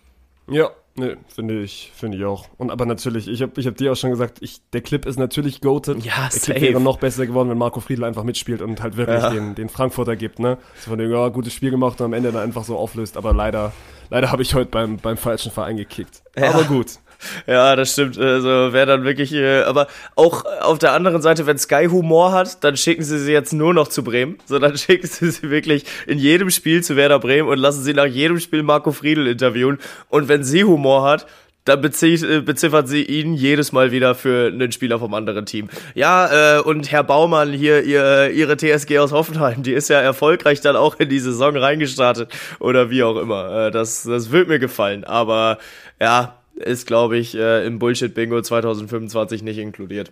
Ja, ne, finde ich auch. Und aber natürlich, ich hab dir auch schon gesagt, der Clip ist natürlich goated. Ja, der Clip wäre noch besser geworden, wenn Marco Friedl einfach mitspielt und halt wirklich den Frankfurter gibt, ne? So von dem, ja, gutes Spiel gemacht und am Ende dann einfach so auflöst, aber leider habe ich heute beim falschen Verein gekickt. Ja. Aber gut. Ja, das stimmt. Also wäre dann wirklich, aber auch auf der anderen Seite, wenn Sky Humor hat, dann schicken sie jetzt nur noch zu Bremen. So, dann schicken sie wirklich in jedem Spiel zu Werder Bremen und lassen sie nach jedem Spiel Marco Friedl interviewen. Und wenn sie Humor hat, dann beziffert sie ihn jedes Mal wieder für einen Spieler vom anderen Team. Ja, und Herr Baumann hier, ihre TSG aus Hoffenheim, die ist ja erfolgreich dann auch in die Saison reingestartet oder wie auch immer. Das wird mir gefallen, aber ja, ist, glaube ich, im Bullshit-Bingo 2025 nicht inkludiert.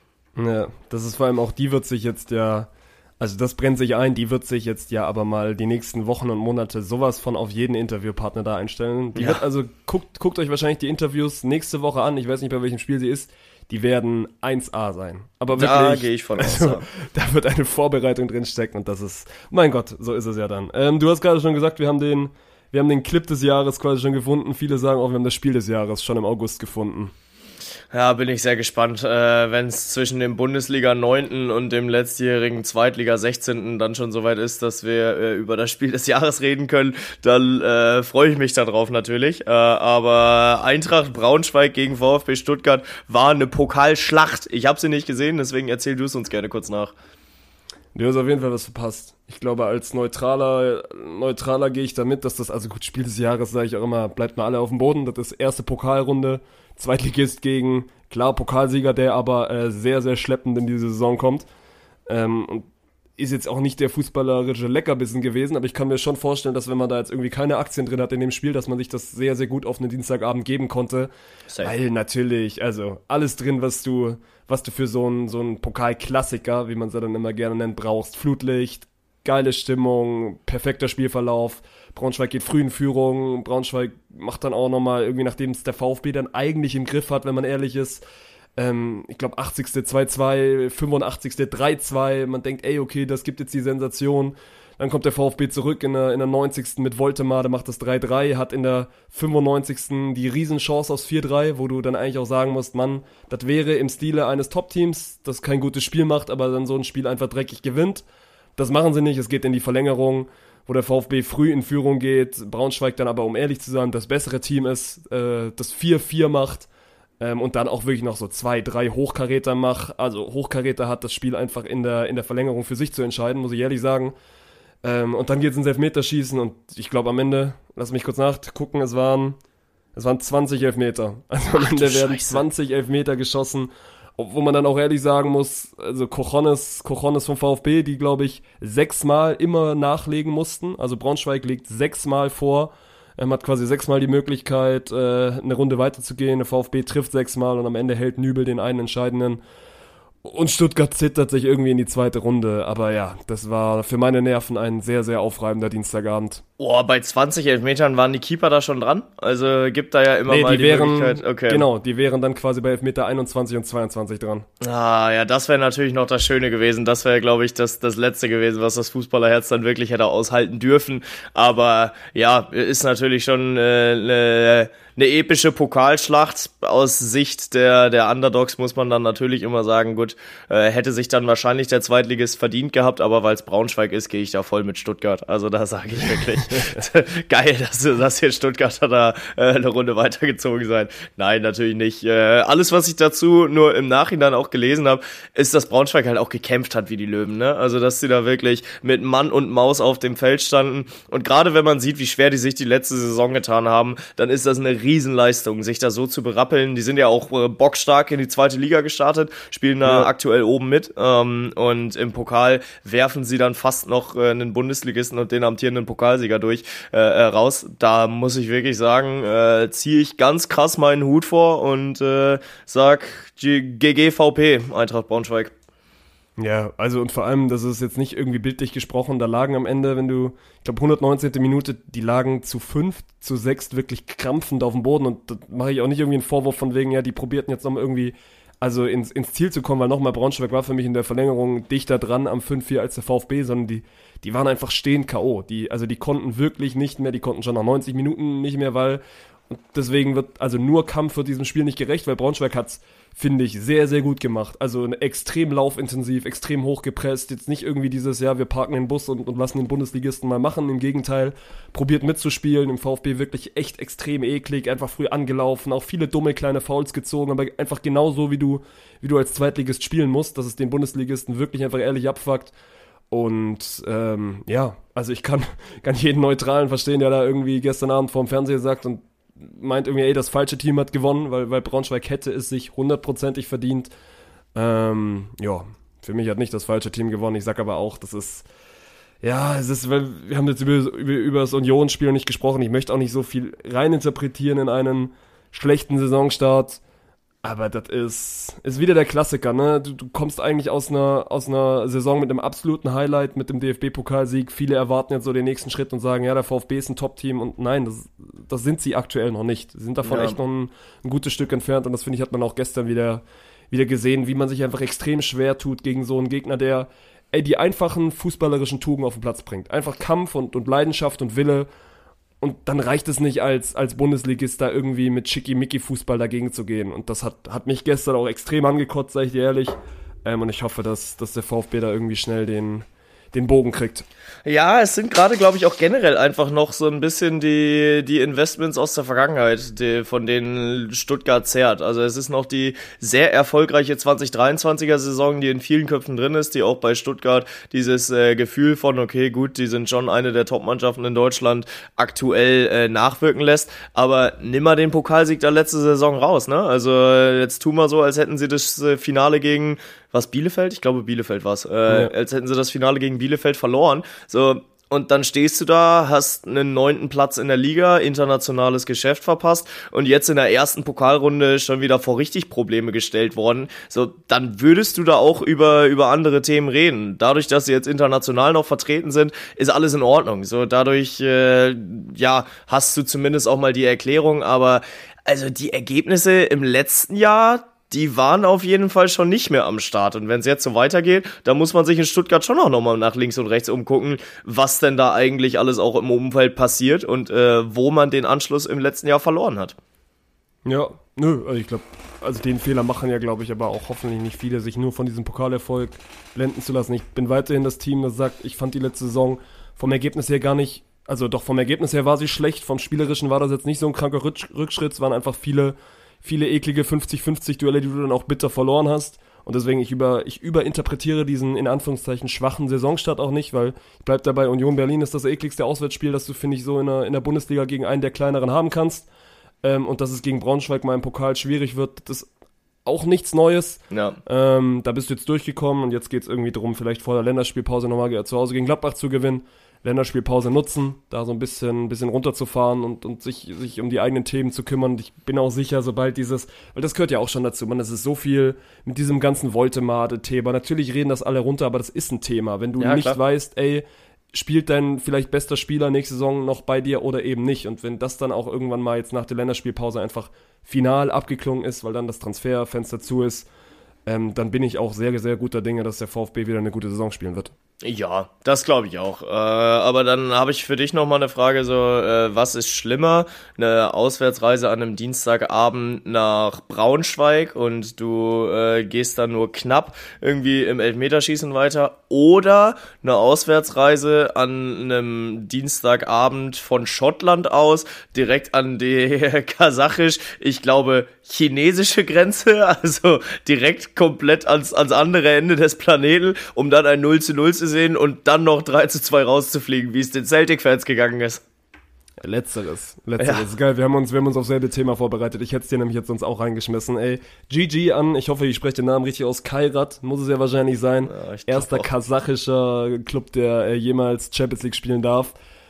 Ja, das ist vor allem auch, die wird sich jetzt ja, also das brennt sich ein, die wird sich jetzt ja aber mal die nächsten Wochen und Monate sowas von auf jeden Interviewpartner da einstellen. Die wird also, guckt euch wahrscheinlich die Interviews nächste Woche an, ich weiß nicht, bei welchem Spiel sie ist, die werden 1A sein. Aber wirklich, da gehe ich von aus. Also, da wird eine Vorbereitung drin stecken und das ist, mein Gott, so ist es ja dann. Du hast gerade schon gesagt, wir haben den Clip des Jahres quasi schon gefunden. Viele sagen auch, wir haben das Spiel des Jahres schon im August gefunden. Ja, bin ich sehr gespannt. Wenn es zwischen dem Bundesliga 9. und dem letztjährigen Zweitliga 16. dann schon soweit ist, dass wir über das Spiel des Jahres reden können, dann freue ich mich darauf natürlich. Aber Eintracht Braunschweig gegen VfB Stuttgart war eine Pokalschlacht. Ich habe sie nicht gesehen, deswegen erzähl du es uns gerne kurz nach. Du hast auf jeden Fall was verpasst. Ich glaube, als Neutraler gehe ich damit, dass das, also gut, Spiel des Jahres, sage ich auch immer, bleibt mal alle auf dem Boden. Das ist erste Pokalrunde, Zweitligist gegen, klar, Pokalsieger, der aber sehr, sehr schleppend in diese Saison kommt. Und ist jetzt auch nicht der fußballerische Leckerbissen gewesen, aber ich kann mir schon vorstellen, dass wenn man da jetzt irgendwie keine Aktien drin hat in dem Spiel, dass man sich das sehr, sehr gut auf einen Dienstagabend geben konnte. Safe. Weil natürlich, also alles drin, was du für so einen Pokalklassiker, wie man es ja dann immer gerne nennt, brauchst. Flutlicht, geile Stimmung, perfekter Spielverlauf. Braunschweig geht früh in Führung. Braunschweig macht dann auch nochmal irgendwie, nachdem es der VfB dann eigentlich im Griff hat, wenn man ehrlich ist. Ich glaube 80. 2-2, 85. 3-2. Man denkt, ey, okay, das gibt jetzt die Sensation. Dann kommt der VfB zurück in der 90. mit Woltemar, der macht das 3-3, hat in der 95. die Riesenchance aufs 4-3, wo du dann eigentlich auch sagen musst, Mann, das wäre im Stile eines Top-Teams, das kein gutes Spiel macht, aber dann so ein Spiel einfach dreckig gewinnt. Das machen sie nicht, es geht in die Verlängerung, wo der VfB früh in Führung geht, Braunschweig dann aber, um ehrlich zu sein, das bessere Team ist, das 4-4 macht, und dann auch wirklich noch so 2-3 Hochkaräter macht. Also Hochkaräter hat das Spiel einfach in der Verlängerung für sich zu entscheiden, muss ich ehrlich sagen. Und dann geht es ins Elfmeterschießen und ich glaube am Ende, lass mich kurz nachgucken, es waren 20 Elfmeter. Also am Ende werden 20 Elfmeter geschossen, wo man dann auch ehrlich sagen muss, also Cojones vom VfB, die glaube ich 6-mal immer nachlegen mussten. Also Braunschweig legt 6-mal vor. Hat quasi 6-mal die Möglichkeit, eine Runde weiterzugehen. Der VfB trifft 6-mal und am Ende hält Nübel den einen entscheidenden. Und Stuttgart zittert sich irgendwie in die zweite Runde. Aber ja, das war für meine Nerven ein sehr, sehr aufreibender Dienstagabend. Bei 20 Elfmetern waren die Keeper da schon dran? Also gibt da ja immer mal die Möglichkeit. Okay. Genau, die wären dann quasi bei Elfmeter 21 und 22 dran. Ja, das wäre natürlich noch das Schöne gewesen. Das wäre, glaube ich, das Letzte gewesen, was das Fußballerherz dann wirklich hätte aushalten dürfen. Aber ja, ist natürlich schon eine epische Pokalschlacht. Aus Sicht der Underdogs muss man dann natürlich immer sagen, gut, hätte sich dann wahrscheinlich der Zweitligist verdient gehabt, aber weil es Braunschweig ist, gehe ich da voll mit Stuttgart. Also da sage ich wirklich, geil, dass hier Stuttgarter da eine Runde weitergezogen seid. Nein, natürlich nicht. Alles, was ich dazu nur im Nachhinein auch gelesen habe, ist, dass Braunschweig halt auch gekämpft hat wie die Löwen, ne? Also dass sie da wirklich mit Mann und Maus auf dem Feld standen. Und gerade wenn man sieht, wie schwer die sich die letzte Saison getan haben, dann ist das eine Riesenleistung, sich da so zu berappeln. Die sind ja auch bockstark in die zweite Liga gestartet, spielen da aktuell oben mit. Und im Pokal werfen sie dann fast noch einen Bundesligisten und den amtierenden Pokalsieger raus. Da muss ich wirklich sagen, ziehe ich ganz krass meinen Hut vor und sag GGVP, Eintracht Braunschweig. Ja, also und vor allem, das ist jetzt nicht irgendwie bildlich gesprochen, da lagen am Ende, ich glaube 119. Minute, die lagen zu 5, zu 6 wirklich krampfend auf dem Boden und da mache ich auch nicht irgendwie einen Vorwurf von wegen, ja, die probierten jetzt nochmal irgendwie also ins Ziel zu kommen, weil nochmal Braunschweig war für mich in der Verlängerung dichter dran am 5-4 als der VfB, sondern die waren einfach stehend K.O. Die konnten wirklich nicht mehr, die konnten schon nach 90 Minuten nicht mehr, weil und deswegen wird, also nur Kampf wird diesem Spiel nicht gerecht, weil Braunschweig hat's, finde ich, sehr, sehr gut gemacht. Also extrem laufintensiv, extrem hochgepresst. Jetzt nicht irgendwie dieses, ja, wir parken den Bus und lassen den Bundesligisten mal machen. Im Gegenteil, probiert mitzuspielen. Im VfB wirklich echt extrem eklig, einfach früh angelaufen, auch viele dumme kleine Fouls gezogen, aber einfach genauso, wie du als Zweitligist spielen musst, dass es den Bundesligisten wirklich einfach ehrlich abfuckt. Und ja, also ich kann jeden Neutralen verstehen, der da irgendwie gestern Abend vorm Fernseher sagt und meint irgendwie, das falsche Team hat gewonnen, weil Braunschweig hätte es sich 100%ig verdient. Ja, für mich hat nicht das falsche Team gewonnen. Ich sag aber auch, das ist, ja, es ist, weil wir haben jetzt über das Unionsspiel nicht gesprochen. Ich möchte auch nicht so viel reininterpretieren in einen schlechten Saisonstart. Aber das ist wieder der Klassiker, ne? Du kommst eigentlich aus einer Saison mit einem absoluten Highlight, mit dem DFB-Pokalsieg. Viele erwarten jetzt so den nächsten Schritt und sagen, ja, der VfB ist ein Top-Team. Und nein, das sind sie aktuell noch nicht. Sie sind davon echt noch ein gutes Stück entfernt. Und das, finde ich, hat man auch gestern wieder gesehen, wie man sich einfach extrem schwer tut gegen so einen Gegner, der die einfachen fußballerischen Tugenden auf den Platz bringt. Einfach Kampf und Leidenschaft und Wille. Und dann reicht es nicht als Bundesligist da irgendwie mit Schickimicki-Fußball dagegen zu gehen. Und das hat mich gestern auch extrem angekotzt, sag ich dir ehrlich. Und ich hoffe, dass der VfB da irgendwie schnell den Bogen kriegt. Ja, es sind gerade, glaube ich, auch generell einfach noch so ein bisschen die Investments aus der Vergangenheit, von denen Stuttgart zehrt. Also es ist noch die sehr erfolgreiche 2023er Saison, die in vielen Köpfen drin ist, die auch bei Stuttgart dieses Gefühl von, okay, gut, die sind schon eine der Top-Mannschaften in Deutschland, aktuell nachwirken lässt. Aber nimm mal den Pokalsieg der letzte Saison raus, ne? Also jetzt tu mal so, als hätten sie das Finale gegen Bielefeld? Ich glaube, Bielefeld war es. Als hätten sie das Finale gegen Bielefeld verloren. So, und dann stehst du da, hast einen 9. Platz in der Liga, internationales Geschäft verpasst und jetzt in der ersten Pokalrunde schon wieder vor richtig Probleme gestellt worden. So, dann würdest du da auch über andere Themen reden. Dadurch, dass sie jetzt international noch vertreten sind, ist alles in Ordnung. So, dadurch, hast du zumindest auch mal die Erklärung, aber also die Ergebnisse im letzten Jahr, die waren auf jeden Fall schon nicht mehr am Start. Und wenn es jetzt so weitergeht, dann muss man sich in Stuttgart schon auch nochmal nach links und rechts umgucken, was denn da eigentlich alles auch im Umfeld passiert und wo man den Anschluss im letzten Jahr verloren hat. Ja, also ich glaube, den Fehler machen ja, glaube ich, aber auch hoffentlich nicht viele, sich nur von diesem Pokalerfolg blenden zu lassen. Ich bin weiterhin das Team, das sagt, ich fand die letzte Saison vom Ergebnis her gar nicht, also doch vom Ergebnis her war sie schlecht, vom Spielerischen war das jetzt nicht so ein kranker Rückschritt, es waren einfach viele eklige 50-50 Duelle, die du dann auch bitter verloren hast. Und deswegen, ich überinterpretiere diesen, in Anführungszeichen, schwachen Saisonstart auch nicht, weil ich bleib dabei, Union Berlin ist das ekligste Auswärtsspiel, das du, finde ich, so in der Bundesliga gegen einen der kleineren haben kannst. Und dass es gegen Braunschweig mal im Pokal schwierig wird, das ist auch nichts Neues. Ja. Da bist du jetzt durchgekommen und jetzt geht's irgendwie darum, vielleicht vor der Länderspielpause nochmal zu Hause gegen Gladbach zu gewinnen. Länderspielpause nutzen, da so ein bisschen runterzufahren und sich um die eigenen Themen zu kümmern. Und ich bin auch sicher, sobald weil das gehört ja auch schon dazu, man, das ist so viel mit diesem ganzen Voltemade-Thema. Natürlich reden das alle runter, aber das ist ein Thema. Wenn du nicht weißt, spielt dein vielleicht bester Spieler nächste Saison noch bei dir oder eben nicht. Und wenn das dann auch irgendwann mal jetzt nach der Länderspielpause einfach final abgeklungen ist, weil dann das Transferfenster zu ist, dann bin ich auch sehr, sehr guter Dinge, dass der VfB wieder eine gute Saison spielen wird. Ja, das glaube ich auch. Aber dann habe ich für dich nochmal eine Frage, was ist schlimmer? Eine Auswärtsreise an einem Dienstagabend nach Braunschweig und du gehst dann nur knapp irgendwie im Elfmeterschießen weiter, oder eine Auswärtsreise an einem Dienstagabend von Schottland aus direkt an die ich glaube chinesische Grenze, also direkt komplett ans andere Ende des Planeten, um dann ein 0:0 zu sehen und dann noch 3:2 rauszufliegen, wie es den Celtic-Fans gegangen ist. Letzteres. Ist geil. Wir haben uns auf selbe Thema vorbereitet. Ich hätte es dir nämlich jetzt sonst auch reingeschmissen. GG an, ich hoffe, ich spreche den Namen richtig aus, Kairat, muss es ja wahrscheinlich sein. Ja, erster kasachischer Club, der jemals Champions League spielen darf.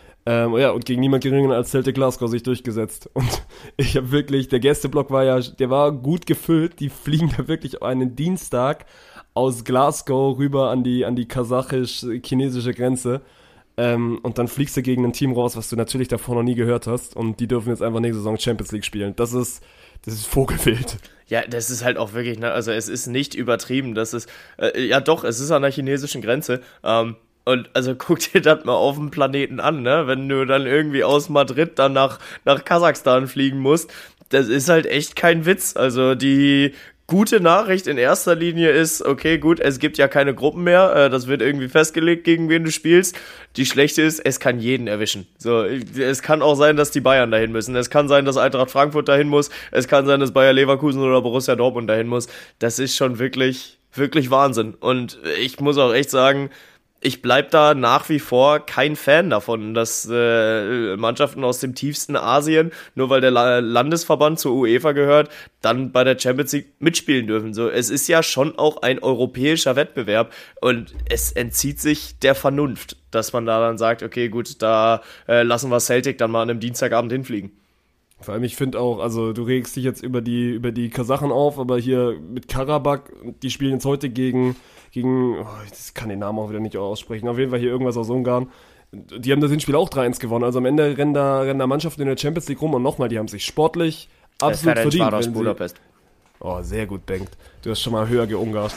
Und gegen niemand geringer als Celtic Glasgow sich durchgesetzt. Und ich habe wirklich, der Gästeblock der war gut gefüllt. Die fliegen da wirklich einen Dienstag aus Glasgow rüber an die kasachisch-chinesische Grenze. Und dann fliegst du gegen ein Team raus, was du natürlich davor noch nie gehört hast. Und die dürfen jetzt einfach nächste Saison Champions League spielen. Das ist Vogelwild. Ja, das ist halt auch wirklich, ne, also es ist nicht übertrieben. Das ist, es ist an der chinesischen Grenze. Und also guck dir das mal auf dem Planeten an, ne? Wenn du dann irgendwie aus Madrid dann nach Kasachstan fliegen musst, das ist halt echt kein Witz. Also die gute Nachricht in erster Linie ist, okay, gut, es gibt ja keine Gruppen mehr, das wird irgendwie festgelegt, gegen wen du spielst. Die schlechte ist, es kann jeden erwischen. So, es kann auch sein, dass die Bayern dahin müssen. Es kann sein, dass Eintracht Frankfurt dahin muss. Es kann sein, dass Bayer Leverkusen oder Borussia Dortmund dahin muss. Das ist schon wirklich, wirklich Wahnsinn. Und ich muss auch echt sagen, ich bleib da nach wie vor kein Fan davon, dass Mannschaften aus dem tiefsten Asien, nur weil der Landesverband zur UEFA gehört, dann bei der Champions League mitspielen dürfen. So, es ist ja schon auch ein europäischer Wettbewerb und es entzieht sich der Vernunft, dass man da dann sagt, okay, gut, da lassen wir Celtic dann mal an einem Dienstagabend hinfliegen. Vor allem, ich finde auch, also du regst dich jetzt über die Kasachen auf, aber hier mit Karabakh, die spielen jetzt heute gegen ich kann den Namen auch wieder nicht aussprechen, auf jeden Fall hier irgendwas aus Ungarn. Die haben das Hinspiel auch 3-1 gewonnen, also am Ende rennen da Mannschaften in der Champions League rum und nochmal, die haben sich sportlich absolut verdient. Budapest. Oh, sehr gut, Bengt. Du hast schon mal höher geungart.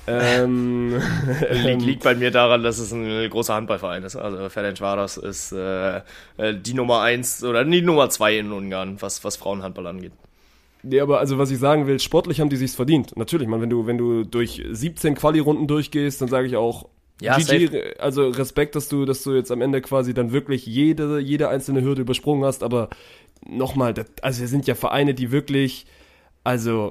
Liegt bei mir daran, dass es ein großer Handballverein ist. Also Ferencváros ist die Nummer 1 oder die Nummer 2 in Ungarn, was Frauenhandball angeht. Ja, aber also was ich sagen will, sportlich haben die sich's verdient. Natürlich, man, wenn du durch 17 Quali-Runden durchgehst, dann sage ich auch, ja, GG, safe. also Respekt, dass du jetzt am Ende quasi dann wirklich jede einzelne Hürde übersprungen hast, aber nochmal, also wir sind ja Vereine, die wirklich, also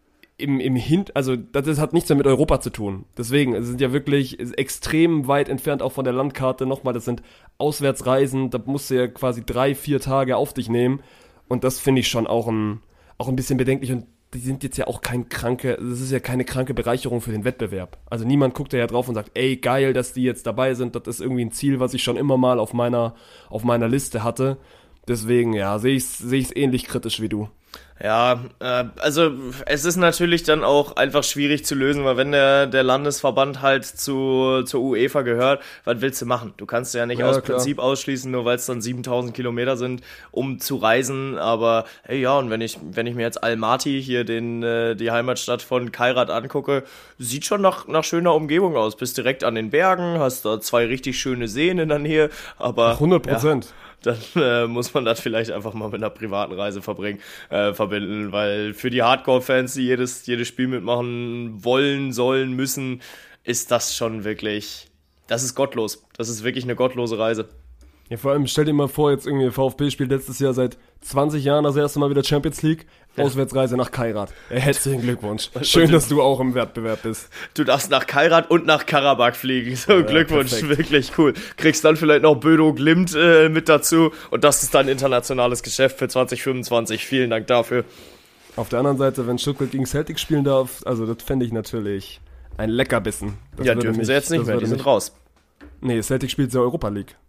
das hat nichts mehr mit Europa zu tun. Deswegen, es sind ja wirklich extrem weit entfernt auch von der Landkarte. Nochmal, das sind Auswärtsreisen, da musst du ja quasi 3-4 Tage auf dich nehmen. Und das finde ich schon auch ein bisschen bedenklich. Und die sind jetzt ja auch das ist ja keine kranke Bereicherung für den Wettbewerb. Also niemand guckt da ja drauf und sagt, ey, geil, dass die jetzt dabei sind. Das ist irgendwie ein Ziel, was ich schon immer mal auf meiner Liste hatte. Deswegen, ja, sehe ich's ähnlich kritisch wie du. Ja, also es ist natürlich dann auch einfach schwierig zu lösen, weil wenn der Landesverband halt zur UEFA gehört, was willst du machen? Du kannst ja nicht aus Prinzip ausschließen, nur weil es dann 7000 Kilometer sind, um zu reisen, aber hey, ja, und wenn ich mir jetzt Almaty hier die Heimatstadt von Kairat angucke, sieht schon nach schöner Umgebung aus. Bist direkt an den Bergen, hast da 2 richtig schöne Seen in der Nähe, aber 100%. Ja, dann muss man das vielleicht einfach mal mit einer privaten Reise verbinden, weil für die Hardcore-Fans, die jedes Spiel mitmachen wollen, sollen, müssen, ist das schon wirklich, das ist gottlos. Das ist wirklich eine gottlose Reise. Ja, vor allem stell dir mal vor, jetzt irgendwie VfB spielt letztes Jahr seit 20 Jahren das erste Mal wieder Champions League, Auswärtsreise nach Kairat. Herzlichen Glückwunsch. Schön, dass du auch im Wettbewerb bist. Du darfst nach Kairat und nach Karabakh fliegen. So, ja, Glückwunsch, perfekt. Wirklich cool. Kriegst dann vielleicht noch Bödo Glimt mit dazu und das ist dann internationales Geschäft für 2025. Vielen Dank dafür. Auf der anderen Seite, wenn Stuttgart gegen Celtic spielen darf, also das fände ich natürlich ein Leckerbissen. Ja, dürfen sie jetzt nicht mehr, die sind raus. Nee, Celtic spielt ja Europa League.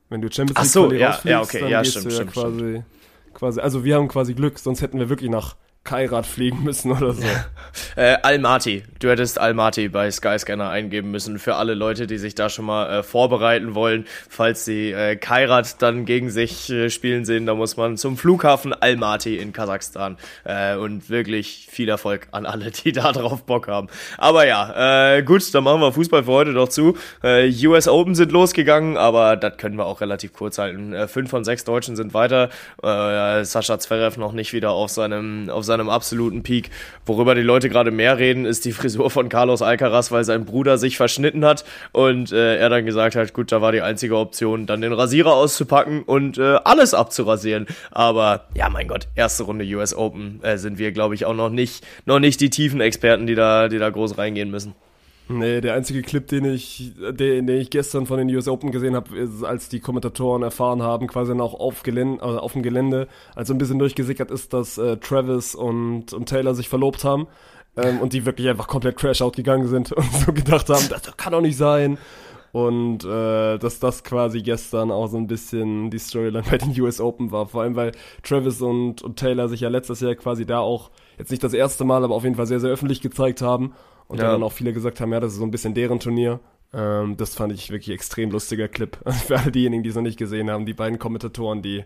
Wenn du Champions League Ach so, Quali ja, rausfliegst, okay, dann ja, gehst du stimmt. quasi, also wir haben quasi Glück, sonst hätten wir wirklich nach Kairat fliegen müssen oder so. Almaty. Du hättest Almaty bei Skyscanner eingeben müssen für alle Leute, die sich da schon mal vorbereiten wollen. Falls sie Kairat dann gegen sich spielen sehen, da muss man zum Flughafen Almaty in Kasachstan. Und wirklich viel Erfolg an alle, die da drauf Bock haben. Aber ja, gut, dann machen wir Fußball für heute doch zu. US Open sind losgegangen, aber das können wir auch relativ kurz halten. 5 von 6 Deutschen sind weiter. Sascha Zverev noch nicht wieder auf seinem absoluten Peak. Worüber die Leute gerade mehr reden, ist die Frisur von Carlos Alcaraz, weil sein Bruder sich verschnitten hat und er dann gesagt hat, gut, da war die einzige Option, dann den Rasierer auszupacken und alles abzurasieren. Aber ja, mein Gott, erste Runde US Open sind wir, glaube ich, auch noch nicht die tiefen Experten, die da groß reingehen müssen. Nee, der einzige Clip, den ich gestern von den US Open gesehen habe, ist, als die Kommentatoren erfahren haben, quasi dann auch auf dem Gelände, als so ein bisschen durchgesickert ist, dass Travis und Taylor sich verlobt haben und die wirklich einfach komplett Crash-Out gegangen sind und so gedacht haben, das kann doch nicht sein. Und dass das quasi gestern auch so ein bisschen die Storyline bei den US Open war, vor allem weil Travis und Taylor sich ja letztes Jahr quasi da auch, jetzt nicht das erste Mal, aber auf jeden Fall sehr, sehr öffentlich gezeigt haben. Und dann auch viele gesagt haben, ja, das ist so ein bisschen deren Turnier. Das fand ich wirklich extrem lustiger Clip. Für alle diejenigen, die es noch nicht gesehen haben, die beiden Kommentatoren, die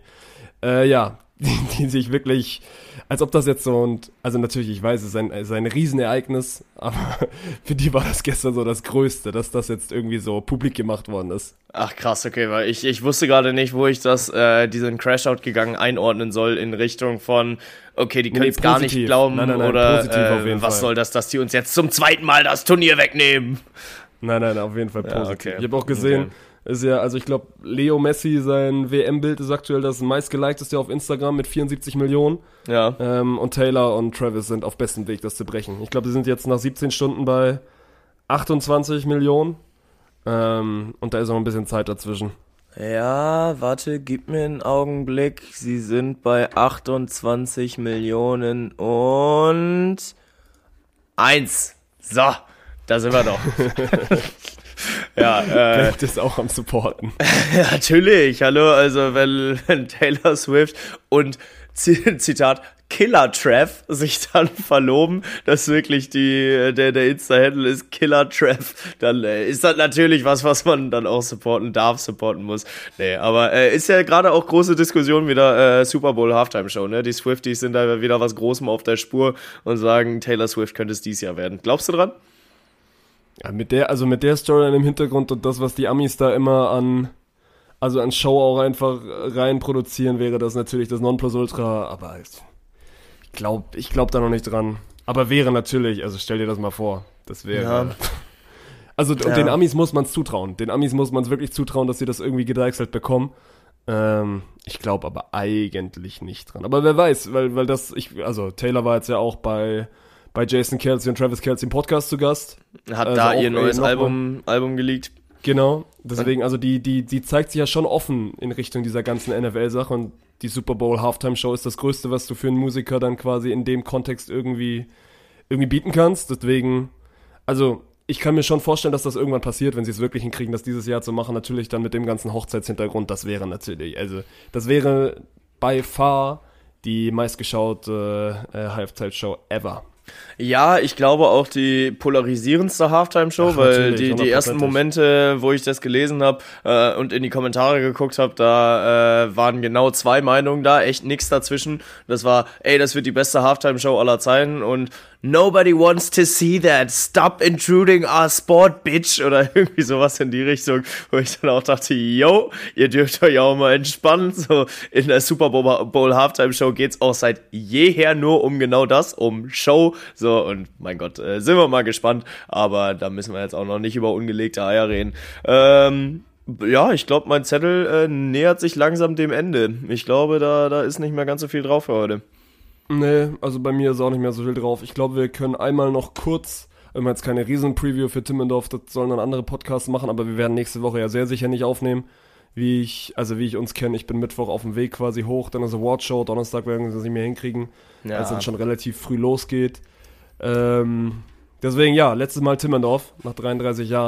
sich wirklich, als ob das jetzt so, und also natürlich, ich weiß, es ist ein Riesenereignis, aber für die war das gestern so das Größte, dass das jetzt irgendwie so publik gemacht worden ist. Ach krass, okay, weil ich wusste gerade nicht, wo ich diesen Crashout gegangen einordnen soll in Richtung von, okay, die können es gar nicht glauben, nein, oder positiv auf jeden was Fall. Soll das, dass die uns jetzt zum zweiten Mal das Turnier wegnehmen? Nein, auf jeden Fall positiv. Ja, okay. Ich habe auch gesehen, ist ja, also ich glaube, Leo Messi, sein WM-Bild ist aktuell das meistgeliketeste auf Instagram mit 74 Millionen. Ja. Und Taylor und Travis sind auf bestem Weg, das zu brechen. Ich glaube, sie sind jetzt nach 17 Stunden bei 28 Millionen. Und da ist auch ein bisschen Zeit dazwischen. Ja, warte, gib mir einen Augenblick. Sie sind bei 28 Millionen und 1. So, da sind wir doch. Ja, Das ist auch am Supporten. ja, natürlich, hallo, also wenn Taylor Swift und Zitat Killer Trev sich dann verloben, dass wirklich der Insta-Handle ist Killer Trev, dann ist das natürlich was man dann auch supporten muss. Nee, aber ist ja gerade auch große Diskussion wieder Super Bowl Halftime Show, ne? Die Swifties sind da wieder was Großem auf der Spur und sagen, Taylor Swift könnte es dieses Jahr werden. Glaubst du dran? Ja, mit der Storyline im Hintergrund und das, was die Amis da immer an Show auch einfach rein produzieren, wäre das natürlich das Nonplusultra, aber ich glaub da noch nicht dran. Aber wäre natürlich, also stell dir das mal vor, das wäre... Ja. Also und den Amis muss man es zutrauen. Den Amis muss man es wirklich zutrauen, dass sie das irgendwie gedeichselt bekommen. Ich glaube aber eigentlich nicht dran. Aber wer weiß, weil Taylor war jetzt ja auch bei Jason Kelce und Travis Kelce im Podcast zu Gast. Hat also da auch ihr neues Album geleakt. Genau, deswegen, also die zeigt sich ja schon offen in Richtung dieser ganzen NFL-Sache und die Super Bowl Halftime Show ist das Größte, was du für einen Musiker dann quasi in dem Kontext irgendwie bieten kannst. Deswegen, also ich kann mir schon vorstellen, dass das irgendwann passiert, wenn sie es wirklich hinkriegen, das dieses Jahr zu machen. Natürlich dann mit dem ganzen Hochzeitshintergrund, das wäre by far die meistgeschaute Halftime-Show ever. Ja, ich glaube auch die polarisierendste Halftime-Show, weil die ersten Momente, wo ich das gelesen habe und in die Kommentare geguckt habe, da waren genau 2 Meinungen da, echt nix dazwischen. Das war, das wird die beste Halftime-Show aller Zeiten und nobody wants to see that, stop intruding our sport, bitch, oder irgendwie sowas in die Richtung, wo ich dann auch dachte, yo, ihr dürft euch auch mal entspannen, so in der Super Bowl Halftime-Show geht's auch seit jeher nur um genau das, um Show, so, und mein Gott, sind wir mal gespannt, aber da müssen wir jetzt auch noch nicht über ungelegte Eier reden. Ja, ich glaube, mein Zettel nähert sich langsam dem Ende. Ich glaube, da ist nicht mehr ganz so viel drauf für heute. Nee, also bei mir ist auch nicht mehr so viel drauf. Ich glaube, wir können einmal noch kurz, wir haben jetzt keine Riesen-Preview für Timmendorf, das sollen dann andere Podcasts machen, aber wir werden nächste Woche ja sehr sicher nicht aufnehmen. Wie ich uns kenne, ich bin Mittwoch auf dem Weg quasi hoch, dann ist Awardshow, Donnerstag werden wir es nicht mehr hinkriegen, weil es dann schon relativ früh losgeht. Deswegen, ja, letztes Mal Timmendorf, nach 33 Jahren.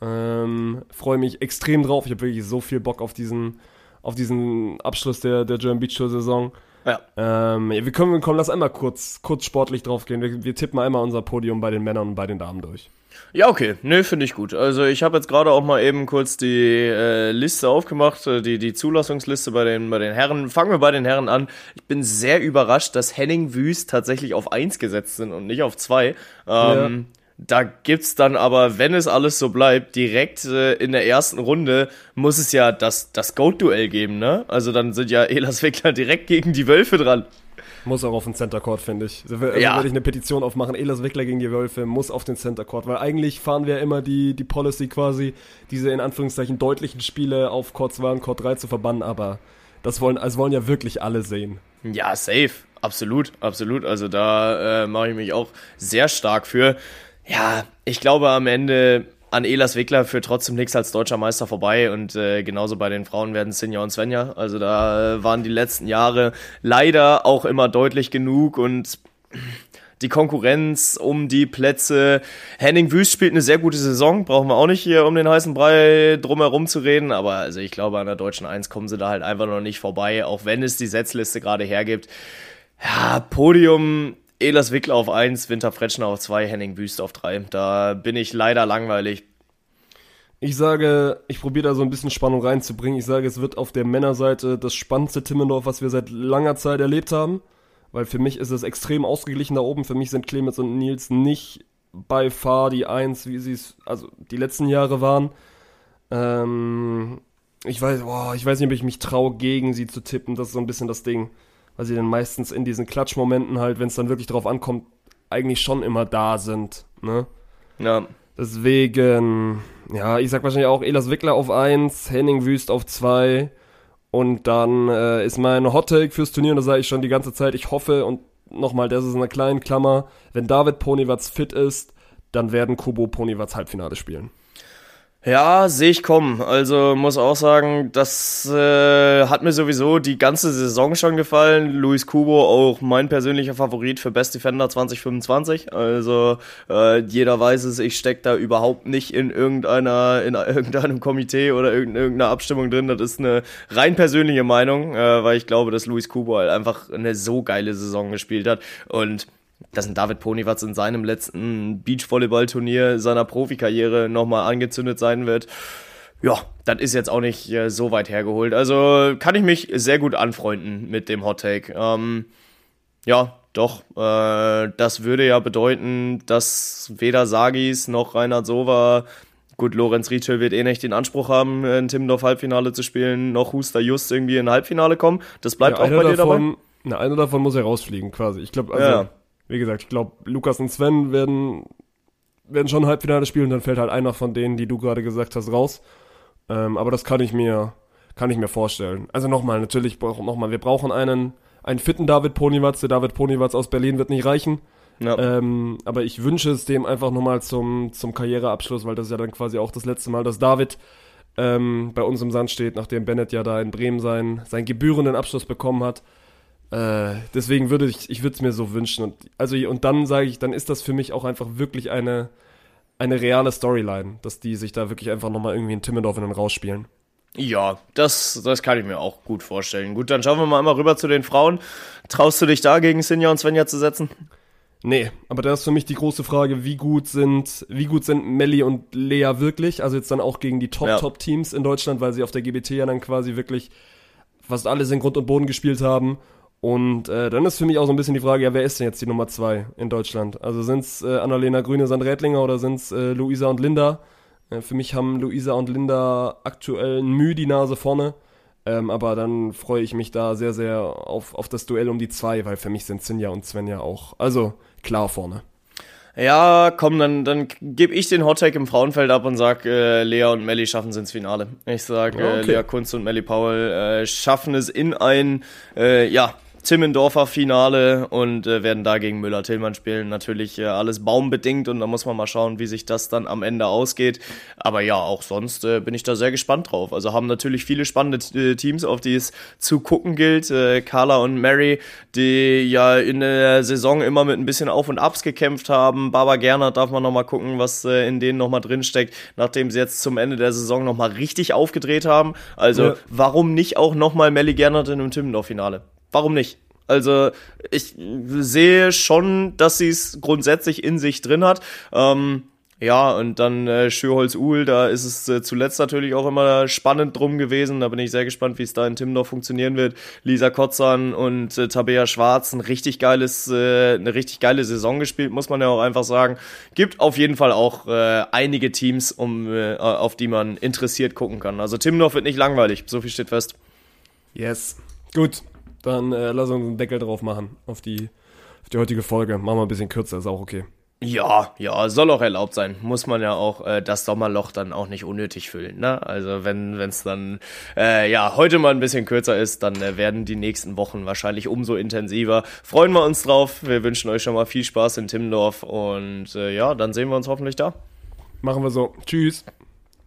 Freue mich extrem drauf. Ich habe wirklich so viel Bock auf diesen Abschluss der German Beach Tour Saison. Ja. Lass einmal kurz sportlich drauf gehen. Wir tippen einmal unser Podium bei den Männern und bei den Damen durch. Ja, okay. Nee, finde ich gut. Also ich habe jetzt gerade auch mal eben kurz die Liste aufgemacht, die Zulassungsliste bei den Herren. Fangen wir bei den Herren an. Ich bin sehr überrascht, dass Henning Wüst tatsächlich auf 1 gesetzt sind und nicht auf 2. Da gibt's dann aber, wenn es alles so bleibt, direkt in der ersten Runde muss es ja das Goat-Duell geben, ne? Also dann sind ja Elas Wickler direkt gegen die Wölfe dran. Muss auch auf den Center Court, finde ich. Also würde ich eine Petition aufmachen, Elas Wickler gegen die Wölfe muss auf den Center Court, weil eigentlich fahren wir immer die Policy quasi, diese in Anführungszeichen deutlichen Spiele auf Court 2 und Court 3 zu verbannen, aber das wollen ja wirklich alle sehen. Ja, safe. Absolut. Also da mache ich mich auch sehr stark für. Ja, ich glaube am Ende an Elas Wickler führt trotzdem nichts als deutscher Meister vorbei und genauso bei den Frauen werden Sinja und Svenja. Also da waren die letzten Jahre leider auch immer deutlich genug und die Konkurrenz um die Plätze. Henning Wüst spielt eine sehr gute Saison, brauchen wir auch nicht hier um den heißen Brei drumherum zu reden, aber also ich glaube an der deutschen 1 kommen sie da halt einfach noch nicht vorbei, auch wenn es die Setzliste gerade hergibt. Ja, Podium... Elas Wickler auf 1, Winter Fretschner auf 2, Henning Wüst auf 3. Da bin ich leider langweilig. Ich sage, ich probiere da so ein bisschen Spannung reinzubringen. Ich sage, es wird auf der Männerseite das spannendste Timmendorf, was wir seit langer Zeit erlebt haben. Weil für mich ist es extrem ausgeglichen da oben. Für mich sind Clemens und Nils nicht by far die 1, wie sie es also die letzten Jahre waren. Ich weiß nicht, ob ich mich traue, gegen sie zu tippen. Das ist so ein bisschen das Ding. Weil sie dann meistens in diesen Klatschmomenten halt, wenn es dann wirklich drauf ankommt, eigentlich schon immer da sind, ne? Ja. Deswegen, ja, ich sag wahrscheinlich auch Elas Wickler auf 1, Henning Wüst auf 2 und dann ist mein Hottake fürs Turnier, und das sage ich schon die ganze Zeit, ich hoffe, und nochmal, das ist in einer kleinen Klammer, wenn David Ponywatz fit ist, dann werden Kubo Ponywatz Halbfinale spielen. Ja, sehe ich kommen. Also muss auch sagen, das hat mir sowieso die ganze Saison schon gefallen. Luis Kubo auch mein persönlicher Favorit für Best Defender 2025. Also jeder weiß es, ich stecke da überhaupt nicht in irgendeinem Komitee oder irgendeiner Abstimmung drin. Das ist eine rein persönliche Meinung, weil ich glaube, dass Luis Kubo halt einfach eine so geile Saison gespielt hat. Und dass ein David Ponywatz in seinem letzten Beachvolleyball-Turnier seiner Profikarriere nochmal angezündet sein wird, ja, das ist jetzt auch nicht so weit hergeholt. Also kann ich mich sehr gut anfreunden mit dem Hottake. Ja, doch, das würde ja bedeuten, dass weder Sagis noch Reinhard Sova, gut, Lorenz Rietschel wird nicht den Anspruch haben, ein Timmendorf-Halbfinale zu spielen, noch Huster Just irgendwie in ein Halbfinale kommen. Das bleibt auch bei dir dabei? Einer davon muss ja rausfliegen, quasi. Ich glaube, also... Ja. Wie gesagt, ich glaube, Lukas und Sven werden schon ein Halbfinale spielen und dann fällt halt einer von denen, die du gerade gesagt hast, raus. Aber das kann ich mir vorstellen. Also nochmal, wir brauchen einen fitten David Ponywatz. Der David Ponywatz aus Berlin wird nicht reichen. Ja. Aber ich wünsche es dem einfach nochmal zum Karriereabschluss, weil das ist ja dann quasi auch das letzte Mal, dass David bei uns im Sand steht, nachdem Bennett ja da in Bremen seinen gebührenden Abschluss bekommen hat. Deswegen würde ich es mir so wünschen. Und dann sage ich, dann ist das für mich auch einfach wirklich eine reale Storyline, dass die sich da wirklich einfach nochmal irgendwie in Timmendorf in den rausspielen. Ja, das kann ich mir auch gut vorstellen. Gut, dann schauen wir mal einmal rüber zu den Frauen. Traust du dich da gegen Sinja und Svenja zu setzen? Nee, aber da ist für mich die große Frage, wie gut sind Melli und Lea wirklich? Also jetzt dann auch gegen die Top-Teams in Deutschland, weil sie auf der GBT ja dann quasi wirklich fast alles in Grund und Boden gespielt haben. Und dann ist für mich auch so ein bisschen die Frage, ja, wer ist denn jetzt die Nummer 2 in Deutschland? Also sind es Annalena Grüne-Sandrädlinger oder sind es Luisa und Linda? Für mich haben Luisa und Linda aktuell die Nase vorne. Aber dann freue ich mich da sehr, sehr auf das Duell um die 2, weil für mich sind Sinja und Svenja auch, also klar vorne. Ja, komm, dann gebe ich den Hottake im Frauenfeld ab und sag, Lea und Melli schaffen es ins Finale. Ich sag, okay. Lea Kunz und Melli Paul schaffen es in ein, Timmendorfer Finale und werden da gegen Müller-Tillmann spielen. Natürlich alles baumbedingt und da muss man mal schauen, wie sich das dann am Ende ausgeht. Aber ja, auch sonst bin ich da sehr gespannt drauf. Also haben natürlich viele spannende Teams, auf die es zu gucken gilt. Carla und Mary, die ja in der Saison immer mit ein bisschen Auf und Abs gekämpft haben. Barbara Gernert darf man nochmal gucken, was in denen nochmal drinsteckt, nachdem sie jetzt zum Ende der Saison nochmal richtig aufgedreht haben. Also warum nicht auch nochmal Melli Gernert in einem Timmendorf-Finale? Warum nicht? Also ich sehe schon, dass sie es grundsätzlich in sich drin hat. Ja, und dann Schürholz-Uhl, da ist es zuletzt natürlich auch immer spannend drum gewesen. Da bin ich sehr gespannt, wie es da in Timmendorf funktionieren wird. Lisa Kotzan und Tabea Schwarz, eine richtig geile Saison gespielt, muss man ja auch einfach sagen. Gibt auf jeden Fall auch einige Teams, auf die man interessiert gucken kann. Also Timmendorf wird nicht langweilig, so viel steht fest. Yes, gut. Dann lass uns einen Deckel drauf machen auf die heutige Folge. Machen wir ein bisschen kürzer, ist auch okay. Ja, soll auch erlaubt sein. Muss man ja auch das Sommerloch dann auch nicht unnötig füllen, ne? Also wenn es dann heute mal ein bisschen kürzer ist, dann werden die nächsten Wochen wahrscheinlich umso intensiver. Freuen wir uns drauf. Wir wünschen euch schon mal viel Spaß in Timmendorf und dann sehen wir uns hoffentlich da. Machen wir so. Tschüss.